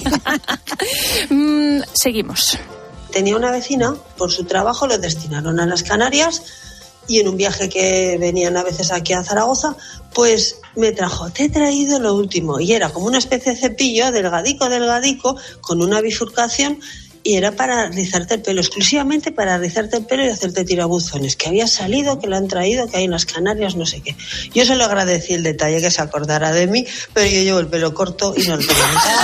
Seguimos. Tenía una vecina, por su trabajo lo destinaron a las Canarias, y en un viaje que venían a veces aquí a Zaragoza, pues me trajo, te he traído lo último, y era como una especie de cepillo delgadico, con una bifurcación, y era para rizarte el pelo, exclusivamente para rizarte el pelo y hacerte tirabuzones, que había salido, que lo han traído, que hay en las Canarias, no sé qué. Yo se lo agradecí el detalle, que se acordara de mí, pero yo llevo el pelo corto y no lo tengo.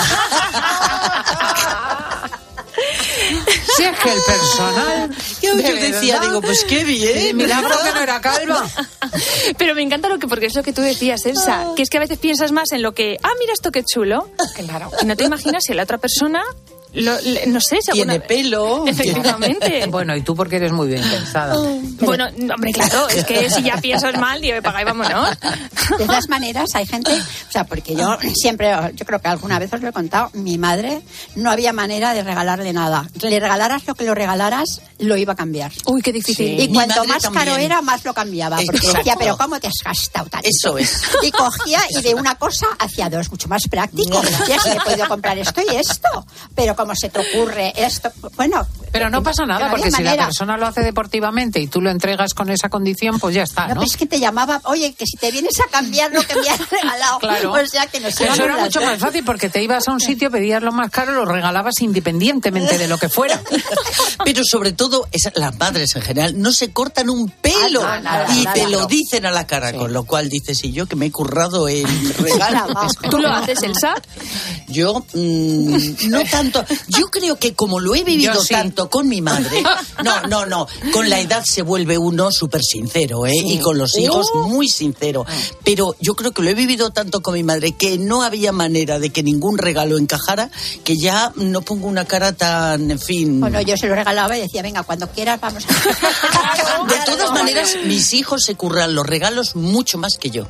Si es que el personal... Yo decía, digo, pues qué bien. Milagro que no era calva. Pero me encanta porque es lo que tú decías, Elsa, que es que a veces piensas más en lo que, mira esto qué chulo. Claro. Y no te imaginas si la otra persona... no sé si tiene pelo. Efectivamente. Bueno, y tú porque eres muy bien pensada. Bueno, hombre, claro, es que si ya piensas mal, digo, paga y vámonos. De todas maneras, hay gente, o sea, porque yo siempre, yo creo que alguna vez os lo he contado, mi madre no había manera de regalarle nada. Le regalaras lo que lo regalaras, lo iba a cambiar. Uy, qué difícil. Sí. Y cuanto más también caro era, más lo cambiaba. Porque decía, pero ¿cómo te has gastado tanto? Eso es. Y cogía y de una cosa hacía dos, mucho más práctico. Ya si he podido comprar esto y esto. Pero ¿cómo se te ocurre esto? Bueno, pero no pasa nada, porque si la persona lo hace deportivamente y tú lo entregas con esa condición, pues ya está, ¿no? No, es que te llamaba, oye, que si te vienes a cambiar lo que me has regalado. Claro. O sea, que no sé. Eso era mucho más fácil, porque te ibas a un sitio, pedías lo más caro, lo regalabas independientemente de lo que fuera. Pero sobre todo, las madres en general no se cortan un pelo y te lo dicen a la cara, con lo cual dices, y yo que me he currado el regalo. ¿Tú lo haces, Elsa? Yo no tanto. Yo creo que como lo he vivido tanto con mi madre, no, con la edad se vuelve uno súper sincero, y con los hijos muy sincero. Pero yo creo que lo he vivido tanto con mi madre que no había manera de que ningún regalo encajara, que ya no pongo una cara tan, en fin. Bueno, yo se lo regalaba y decía, venga, cuando quieras vamos a... De todas maneras, mis hijos se curran los regalos mucho más que yo.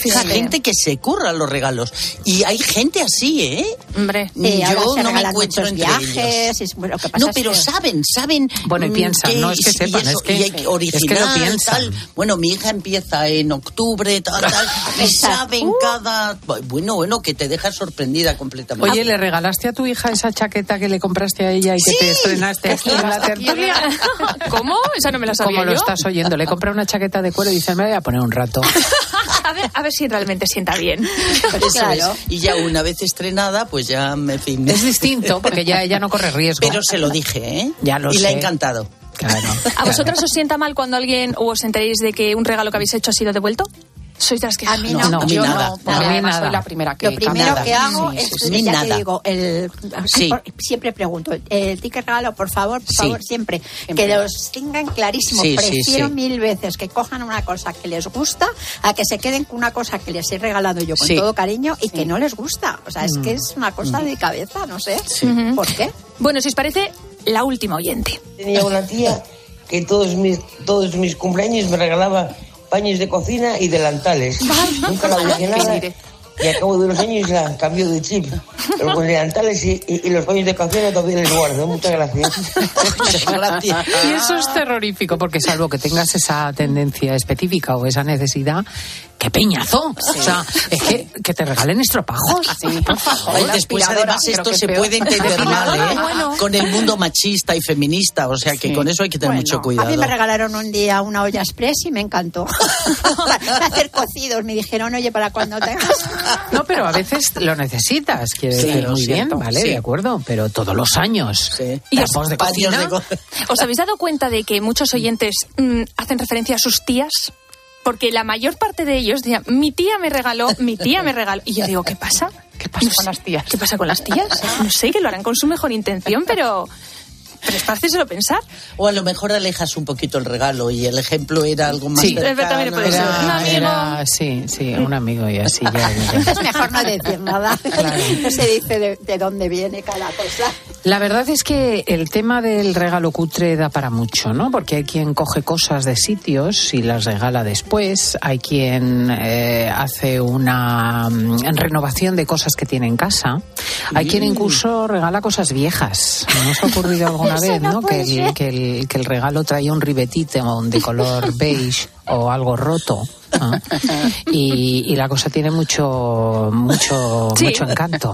Fíjate. Gente que se curra los regalos. Y hay gente así, ¿eh? Hombre. Yo no me encuentro entre viajes, ellos. Bueno, que pasa pero saben. Bueno, y piensan, no es que sepan, es que original, lo piensan. Tal. Bueno, mi hija empieza en octubre, tal, y saben cada... Bueno, que te deja sorprendida completamente. Oye, ¿le regalaste a tu hija esa chaqueta que le compraste a ella y que te estrenaste aquí en la tertulia? ¿Cómo? Esa no me la sabía. ¿Cómo lo estás oyendo? Le compré una chaqueta de cuero y dice, me voy a poner un rato. A ver si realmente sienta bien. Eso claro. Es. Y ya una vez estrenada, pues ya en fin. Es distinto, porque ya ella no corre riesgo. Pero se lo dije, ¿eh? Ya lo sé. Y le ha encantado. Claro. ¿A vosotras os sienta mal cuando alguien o os enteréis de que un regalo que habéis hecho ha sido devuelto? ¿Sois de las que... A mí no. A mí nada. A mí nada. Soy la primera que... Lo primero que hago es, ya nada. te digo, siempre pregunto, el ticket regalo, por favor, siempre. Que los tengan clarísimo. Prefiero 1000 veces que cojan una cosa que les gusta a que se queden con una cosa que les he regalado yo con todo cariño y que no les gusta. O sea, es que es una cosa de cabeza, no sé. ¿Por qué? Bueno, si os parece, la última oyente. Tenía una tía que todos mis cumpleaños me regalaba paños de cocina y delantales. Nunca la dije nada. Y a cabo de unos años la cambió de chip. Pero con delantales y los paños de cocina todavía les guardo. Muchas gracias. Muchas gracias. Y eso es terrorífico, porque salvo que tengas esa tendencia específica o esa necesidad, ¡qué peñazo! Sí. O sea, es que te regalen estropajos. Sí, por favor. Después, además, esto se puede entender mal, ¿eh? Bueno. Con el mundo machista y feminista. O sea, que con eso hay que tener mucho cuidado. A mí me regalaron un día una olla express y me encantó. Para hacer cocidos. Me dijeron, oye, para cuando tengas... No, pero a veces lo necesitas, quiere decir, muy bien, ¿vale? De acuerdo, pero todos los años. ¿Y os habéis dado cuenta de que muchos oyentes hacen referencia a sus tías? Porque la mayor parte de ellos decían, mi tía me regaló. Y yo digo, ¿qué pasa? ¿Qué pasa con las tías? ¿Qué pasa con las tías? No sé, que lo harán con su mejor intención, pero es para hacérselo pensar. O a lo mejor alejas un poquito el regalo y el ejemplo era algo más cercano. Un amigo y así. Es mejor no decir nada. Claro. No se dice de dónde viene cada cosa. La verdad es que el tema del regalo cutre da para mucho, ¿no? Porque hay quien coge cosas de sitios y las regala después. Hay quien hace una renovación de cosas que tiene en casa. Hay quien incluso regala cosas viejas. ¿Nos ha ocurrido alguna vez, ¿no? Que el regalo traía un ribetito de color beige o algo roto, ¿no? Y la cosa tiene mucho encanto.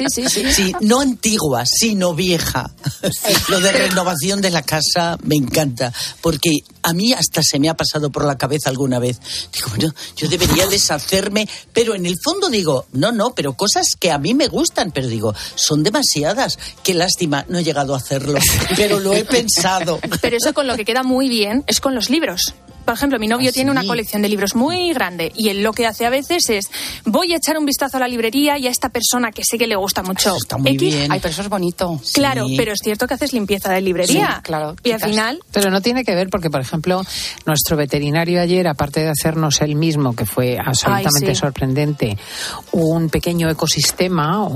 Sí, no antigua, sino vieja. Lo de renovación de la casa me encanta, porque a mí hasta se me ha pasado por la cabeza alguna vez. Digo, bueno, yo debería deshacerme, pero en el fondo digo, no, pero cosas que a mí me gustan, pero digo, son demasiadas. Qué lástima, no he llegado a hacerlo, pero lo he pensado. Pero eso con lo que queda muy bien es con los libros. Por ejemplo, mi novio tiene una colección de libros muy grande y él lo que hace a veces es, voy a echar un vistazo a la librería y a esta persona que sé que le gusta mucho. Está muy bien. Ay, pero eso es bonito. Claro, pero es cierto que haces limpieza de librería. Sí, claro. Y al final... Pero no tiene que ver porque, por ejemplo, nuestro veterinario ayer, aparte de hacernos él mismo, que fue absolutamente sorprendente, un pequeño ecosistema,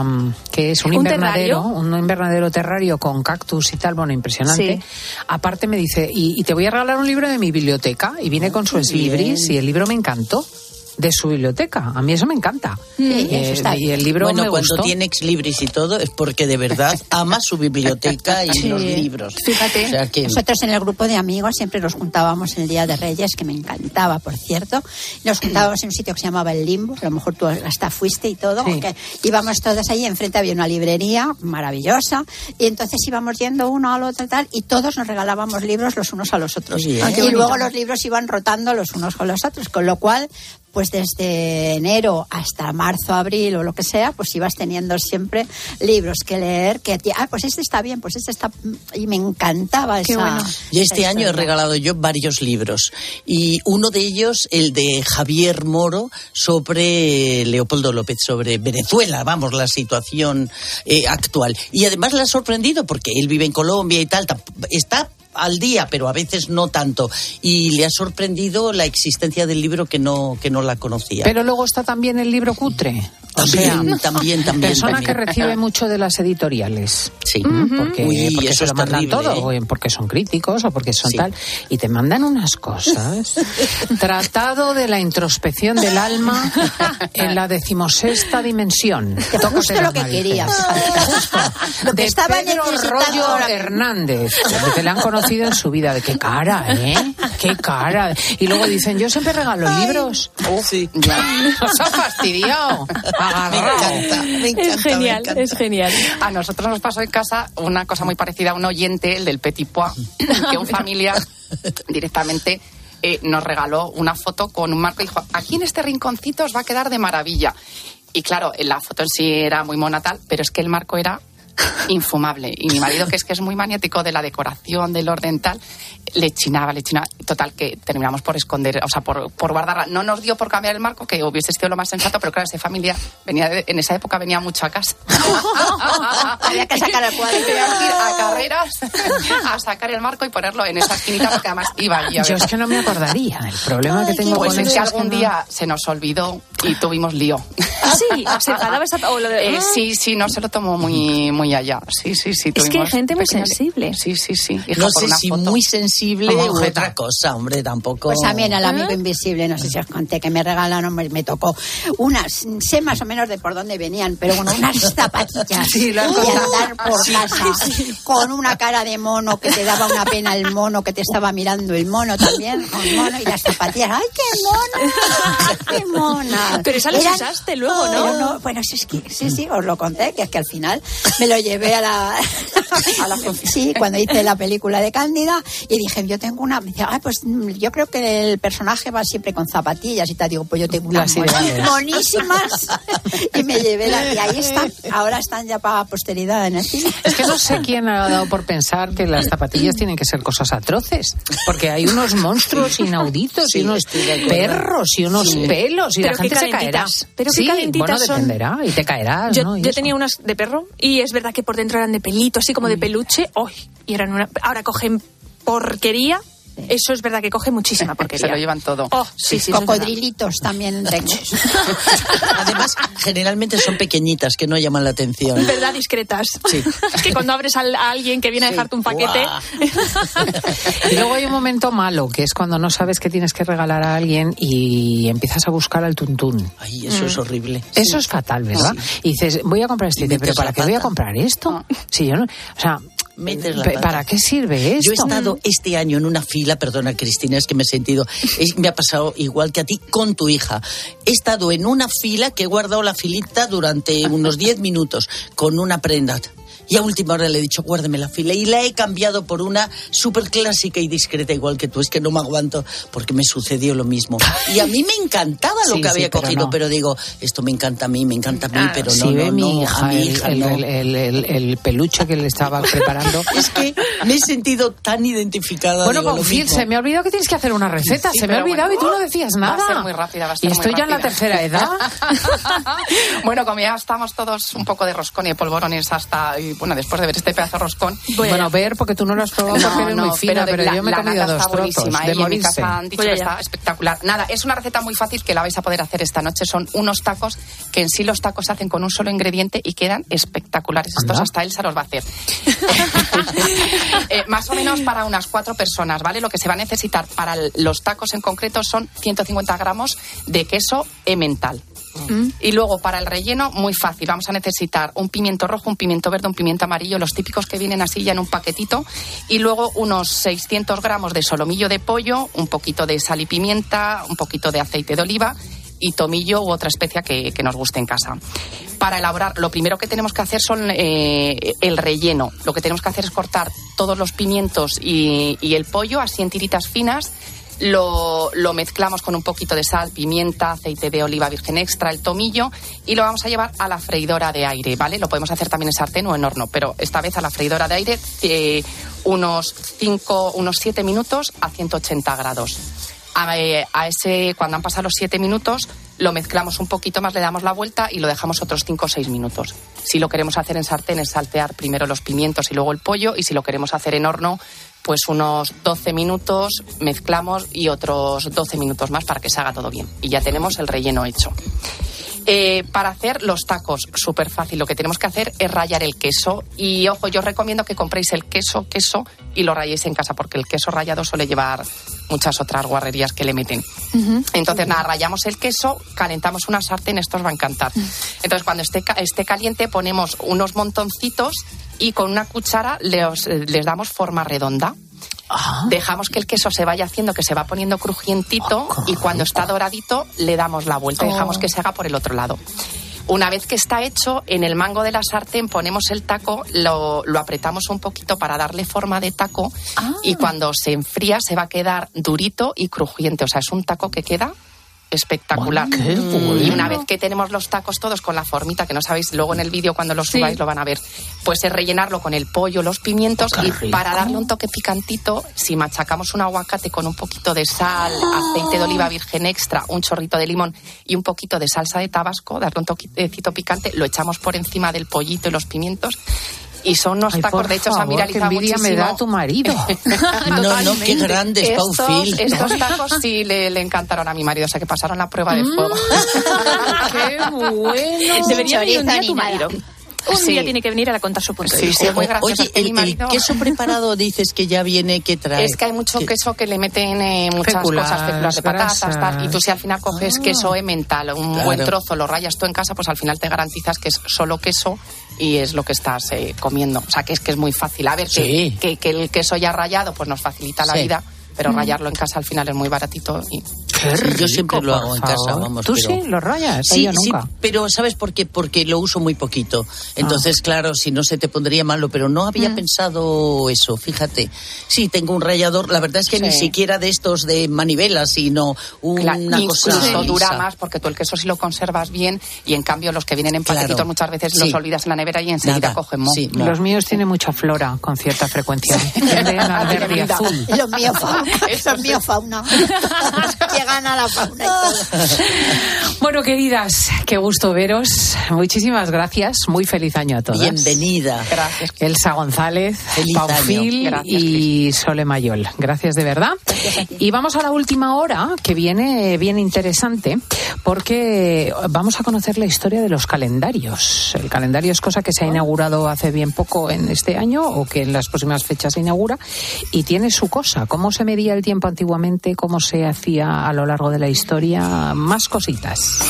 que es un invernadero terrario con cactus y tal, bueno, impresionante. Sí. Aparte me dice, y te voy a regalar un libro de mi biblioteca, y viene con su ex-libris y el libro me encantó. De su biblioteca. A mí eso me encanta. Sí, eso está. Y el libro me cuando gustó. tiene ex-libris y todo es porque de verdad ama su biblioteca y los libros. Fíjate. O sea que... Nosotros en el grupo de amigos siempre nos juntábamos el Día de Reyes, que me encantaba, por cierto. Nos juntábamos en un sitio que se llamaba El Limbo, a lo mejor tú hasta fuiste y todo. Sí. Íbamos todos allí, enfrente había una librería maravillosa, y entonces íbamos yendo uno al otro y tal, y todos nos regalábamos libros los unos a los otros. Sí, y luego los libros iban rotando los unos con los otros, con lo cual... Pues desde enero hasta marzo, abril o lo que sea, pues ibas teniendo siempre libros que leer, pues este está bien, pues este está... Y me encantaba esa... Bueno. Y este año he regalado yo varios libros. Y uno de ellos, el de Javier Moro, sobre Leopoldo López, sobre Venezuela, vamos, la situación actual. Y además le ha sorprendido, porque él vive en Colombia y tal, está... al día, pero a veces no tanto, y le ha sorprendido la existencia del libro que no la conocía. Pero luego está también el libro cutre, También. Persona que recibe mucho de las editoriales. Sí. Porque eso se lo mandan terrible, todo, o porque son críticos, o porque son tal. Y te mandan unas cosas. Tratado de la introspección del alma en la 16ª dimensión. Justo lo que querías. Lo que estaba Pedro Rollo Hernández, que le han conocido en su vida. De qué cara, qué cara. Y luego dicen, yo siempre regalo libros. Sí. Nos ha fastidiado. Me encanta. Es genial. A nosotros nos pasó en casa una cosa muy parecida a un oyente, el del Petit Pois, que un familiar directamente nos regaló una foto con un marco y dijo, aquí en este rinconcito os va a quedar de maravilla. Y claro, la foto en sí era muy mona tal, pero es que el marco era infumable. Y mi marido, que es muy maniático de la decoración, del orden tal, le chinaba. Total, que terminamos por esconder, o sea, por guardarla. No nos dio por cambiar el marco, que hubiese sido lo más sensato, pero claro, esa familia en esa época venía mucho a casa. Había que sacar el cuadro. Tenía que ir a carreras a sacar el marco y ponerlo en esa esquinita, porque además iba allí. Yo es que no me acordaría. El problema que tengo pues con es eso que algún día se nos olvidó y tuvimos lío. Sí, se enfadaba sí, no se lo tomó muy allá. Sí. Es que hay gente muy sensible. Sí. Hija, no sé si muy sensible u otra cosa, hombre, tampoco. Pues también al amigo invisible, no sé si os conté, que me regalaron, me tocó unas, sé más o menos de por dónde venían, pero bueno, unas zapatillas de andar por casa, con una cara de mono que te daba una pena el mono que te estaba mirando, el mono también, con mono y las zapatillas, ¡ay, qué mona! Pero esa las usaste luego, ¿no? Bueno, es que sí, os lo conté, que es que al final me lo llevé a la sí, cuando hice la película de Cándida y dije, yo tengo una, me decía, pues yo creo que el personaje va siempre con zapatillas y tal, digo, pues yo tengo unas monísimas y me llevé y ahí están, ahora están ya para posteridad en el cine. Es que no sé quién ha dado por pensar que las zapatillas tienen que ser cosas atroces, porque hay unos monstruos inauditos y unos perros y unos pelos y pero la gente se caerá. Pero qué calentitas bueno, dependerá y te caerás. Yo tenía unas de perro y es verdad que por dentro eran de pelito, así como de peluche. Y eran ahora cogen porquería. Eso es verdad que coge muchísima porquería. Se lo llevan todo. Sí, cocodrilitos también tengo. Además, generalmente son pequeñitas que no llaman la atención. ¿Verdad? Discretas. Sí. Que cuando abres a alguien que viene a dejarte un paquete. Y luego hay un momento malo, que es cuando no sabes qué tienes que regalar a alguien y empiezas a buscar al tuntún. Ay, eso es horrible. Eso es fatal, ¿verdad? Sí. Y dices, voy a comprar pero ¿para qué voy a comprar esto? Sí, yo no, o sea, ¿para qué sirve esto? Yo he estado este año en una fila, perdona Cristina, es que me he sentido, me ha pasado igual que a ti con tu hija. He estado en una fila que he guardado la filita durante unos 10 minutos con una prenda. Y a última hora le he dicho, guárdeme la fila. Y la he cambiado por una súper clásica y discreta, igual que tú. Es que no me aguanto porque me sucedió lo mismo. Y a mí me encantaba lo que había cogido, pero digo, esto me encanta a mí, pero no, mi hija, el peluche que le estaba preparando. Es que me he sentido tan identificada. Bueno, Bonfil, se me ha olvidado que tienes que hacer una receta. Se me ha olvidado y tú no decías nada. Va a ser muy rápida, y estoy ya en la tercera edad. Bueno, como ya estamos todos un poco de roscón y de polvorones hasta... Y bueno, después de ver este pedazo de roscón... Bueno, ver, porque tú no lo has probado porque eres muy fina, pero yo me he comido 2 trozos de y en mi casa han dicho que está espectacular. Nada, es una receta muy fácil que la vais a poder hacer esta noche. Son unos tacos que en sí los tacos se hacen con un solo ingrediente y quedan espectaculares. Estos hasta Elsa los va a hacer. Más o menos para unas 4 personas, ¿vale? Lo que se va a necesitar para los tacos en concreto son 150 gramos de queso emmental. Y luego para el relleno, muy fácil, vamos a necesitar un pimiento rojo, un pimiento verde, un pimiento amarillo, los típicos que vienen así ya en un paquetito, y luego unos 600 gramos de solomillo de pollo, un poquito de sal y pimienta, un poquito de aceite de oliva y tomillo u otra especia que nos guste en casa. Para elaborar, lo primero que tenemos que hacer son el relleno. Lo que tenemos que hacer es cortar todos los pimientos y el pollo así en tiritas finas. Lo mezclamos con un poquito de sal, pimienta, aceite de oliva virgen extra, el tomillo, y lo vamos a llevar a la freidora de aire, ¿vale? Lo podemos hacer también en sartén o en horno, pero esta vez a la freidora de aire unos 7 minutos a 180 grados. Cuando han pasado los 7 minutos, lo mezclamos un poquito más, le damos la vuelta y lo dejamos otros 5 o 6 minutos. Si lo queremos hacer en sartén es saltear primero los pimientos y luego el pollo, y si lo queremos hacer en horno, pues unos 12 minutos mezclamos y otros 12 minutos más para que se haga todo bien. Y ya tenemos el relleno hecho. Para hacer los tacos, súper fácil. Lo que tenemos que hacer es rallar el queso. Y ojo, yo os recomiendo que compréis el queso y lo rayéis en casa, porque el queso rallado suele llevar muchas otras guarrerías que le meten. Entonces, nada, rallamos el queso, calentamos una sartén, esto os va a encantar. Entonces, cuando esté caliente, ponemos unos montoncitos y con una cuchara les damos forma redonda. Dejamos que el queso se vaya haciendo, que se va poniendo crujientito, y cuando está doradito le damos la vuelta y dejamos que se haga por el otro lado. Una vez que está hecho, en el mango de la sartén ponemos el taco, lo apretamos un poquito para darle forma de taco, y cuando se enfría se va a quedar durito y crujiente. O sea, es un taco que queda espectacular. ¡Qué bueno! Y una vez que tenemos los tacos todos con la formita, que no sabéis, luego en el vídeo cuando los subáis lo van a ver, pues es rellenarlo con el pollo, los pimientos, y rico. Para darle un toque picantito, si machacamos un aguacate con un poquito de sal, aceite de oliva virgen extra, un chorrito de limón y un poquito de salsa de tabasco, darle un toquecito picante, lo echamos por encima del pollito y los pimientos. Y son unos tacos, de hecho, se han viralizado muchísimo. Qué envidia me da tu marido. No, qué grandes, Paufil. Estos tacos sí le encantaron a mi marido, o sea que pasaron la prueba de fuego. ¡Qué bueno! Debería venir un día tu marido. Un día tiene que venir a contar su punto de vista. Sí, muy gracioso. Oye, el queso preparado dices que ya viene, ¿qué trae? Es que hay mucho queso que le meten muchas cosas, féculas de patatas, tal, y tú si al final coges queso emmental, un buen trozo, lo rayas tú en casa, pues al final te garantizas que es solo queso y es lo que estás comiendo. O sea, que es muy fácil. A ver, que el queso ya rallado pues nos facilita la vida, pero rallarlo en casa al final es muy baratito y... Yo siempre lo hago en casa, vamos. ¿Tú sí lo rayas? Sí, yo nunca. Sí, pero ¿sabes por qué? Porque lo uso muy poquito. Entonces, claro, si no se te pondría malo, pero no había pensado eso, fíjate. Sí, tengo un rallador, la verdad es que ni siquiera de estos de manivela, sino una cosa... Incluso dura más, porque tú el queso sí lo conservas bien, y en cambio los que vienen en paquetitos muchas veces los olvidas en la nevera y enseguida cogen moho. Sí, los míos tienen mucha flora con cierta frecuencia. Tienden al verde y azul. Los míos fauna. Gana la fauna y todo. Bueno, queridas, qué gusto veros. Muchísimas gracias. Muy feliz año a todas. Bienvenida. Gracias. Elsa González, Paufil y Sole Mayol. Gracias de verdad. Y vamos a la última hora, que viene bien interesante, porque vamos a conocer la historia de los calendarios. El calendario es cosa que se ha inaugurado hace bien poco en este año, o que en las próximas fechas se inaugura, y tiene su cosa. Cómo se medía el tiempo antiguamente, cómo se hacía a lo largo de la historia, más cositas.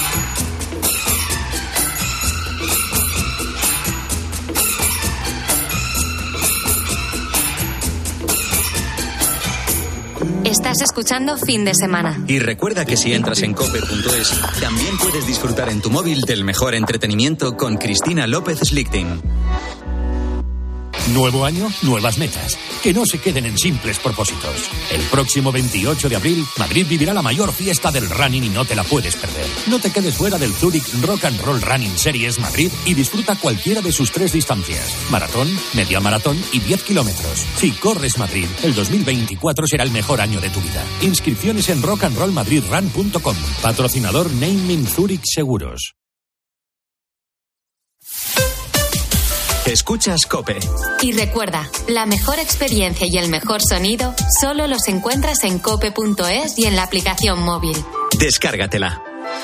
Estás escuchando Fin de Semana. Y recuerda que si entras en cope.es, también puedes disfrutar en tu móvil del mejor entretenimiento con Cristina López Slichting. Nuevo año, nuevas metas. Que no se queden en simples propósitos. El próximo 28 de abril, Madrid vivirá la mayor fiesta del running y no te la puedes perder. No te quedes fuera del Zurich Rock and Roll Running Series Madrid y disfruta cualquiera de sus 3 distancias: maratón, media maratón y 10 kilómetros. Si corres Madrid, el 2024 será el mejor año de tu vida. Inscripciones en rockandrollmadridrun.com. Patrocinador Naming Zurich Seguros. Escuchas COPE. Y recuerda, la mejor experiencia y el mejor sonido solo los encuentras en cope.es y en la aplicación móvil. Descárgatela.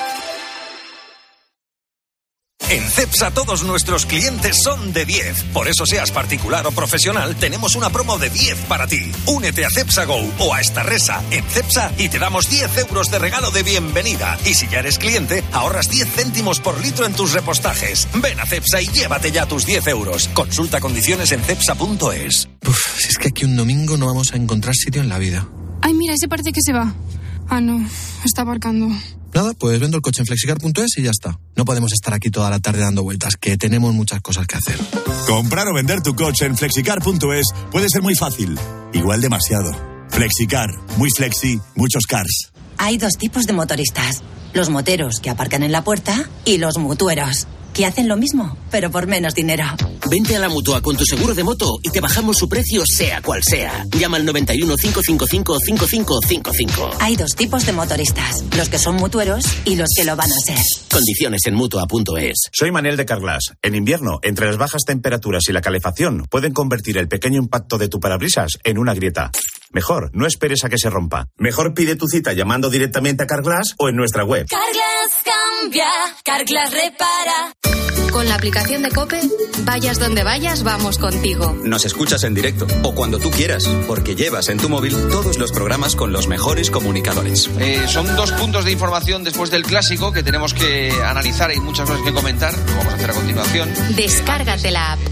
En Cepsa todos nuestros clientes son de 10. Por eso seas particular o profesional, tenemos una promo de 10 para ti. Únete a Cepsa Go o a Starresa en Cepsa y te damos 10 euros de regalo de bienvenida. Y si ya eres cliente, ahorras 10 céntimos por litro en tus repostajes. Ven a Cepsa y llévate ya tus 10 euros. Consulta condiciones en cepsa.es. Si es que aquí un domingo no vamos a encontrar sitio en la vida. Ay, mira, ese parece que se va. Ah, no, está aparcando. Nada, pues vendo el coche en flexicar.es y ya está. No podemos estar aquí toda la tarde dando vueltas, que tenemos muchas cosas que hacer. Comprar o vender tu coche en flexicar.es puede ser muy fácil, igual demasiado. Flexicar, muy flexi, muchos cars. Hay 2 tipos de motoristas: los moteros, que aparcan en la puerta, y los mutueros, que hacen lo mismo, pero por menos dinero. Vente a la Mutua con tu seguro de moto y te bajamos su precio sea cual sea. Llama al 91 555 5555. Hay 2 tipos de motoristas: los que son mutueros y los que lo van a ser. Condiciones en Mutua.es. Soy Manel de Carglass. En invierno, entre las bajas temperaturas y la calefacción, pueden convertir el pequeño impacto de tu parabrisas en una grieta. Mejor, no esperes a que se rompa. Mejor pide tu cita llamando directamente a Carglass o en nuestra web. Carglass cambia, Carglass repara. Con la aplicación de COPE, vayas donde vayas, vamos contigo. Nos escuchas en directo o cuando tú quieras, porque llevas en tu móvil todos los programas con los mejores comunicadores. Son 2 puntos de información después del clásico que tenemos que analizar. Hay muchas cosas que comentar, lo vamos a hacer a continuación. Descárgate la app.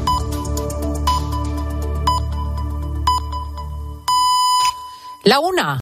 La 1.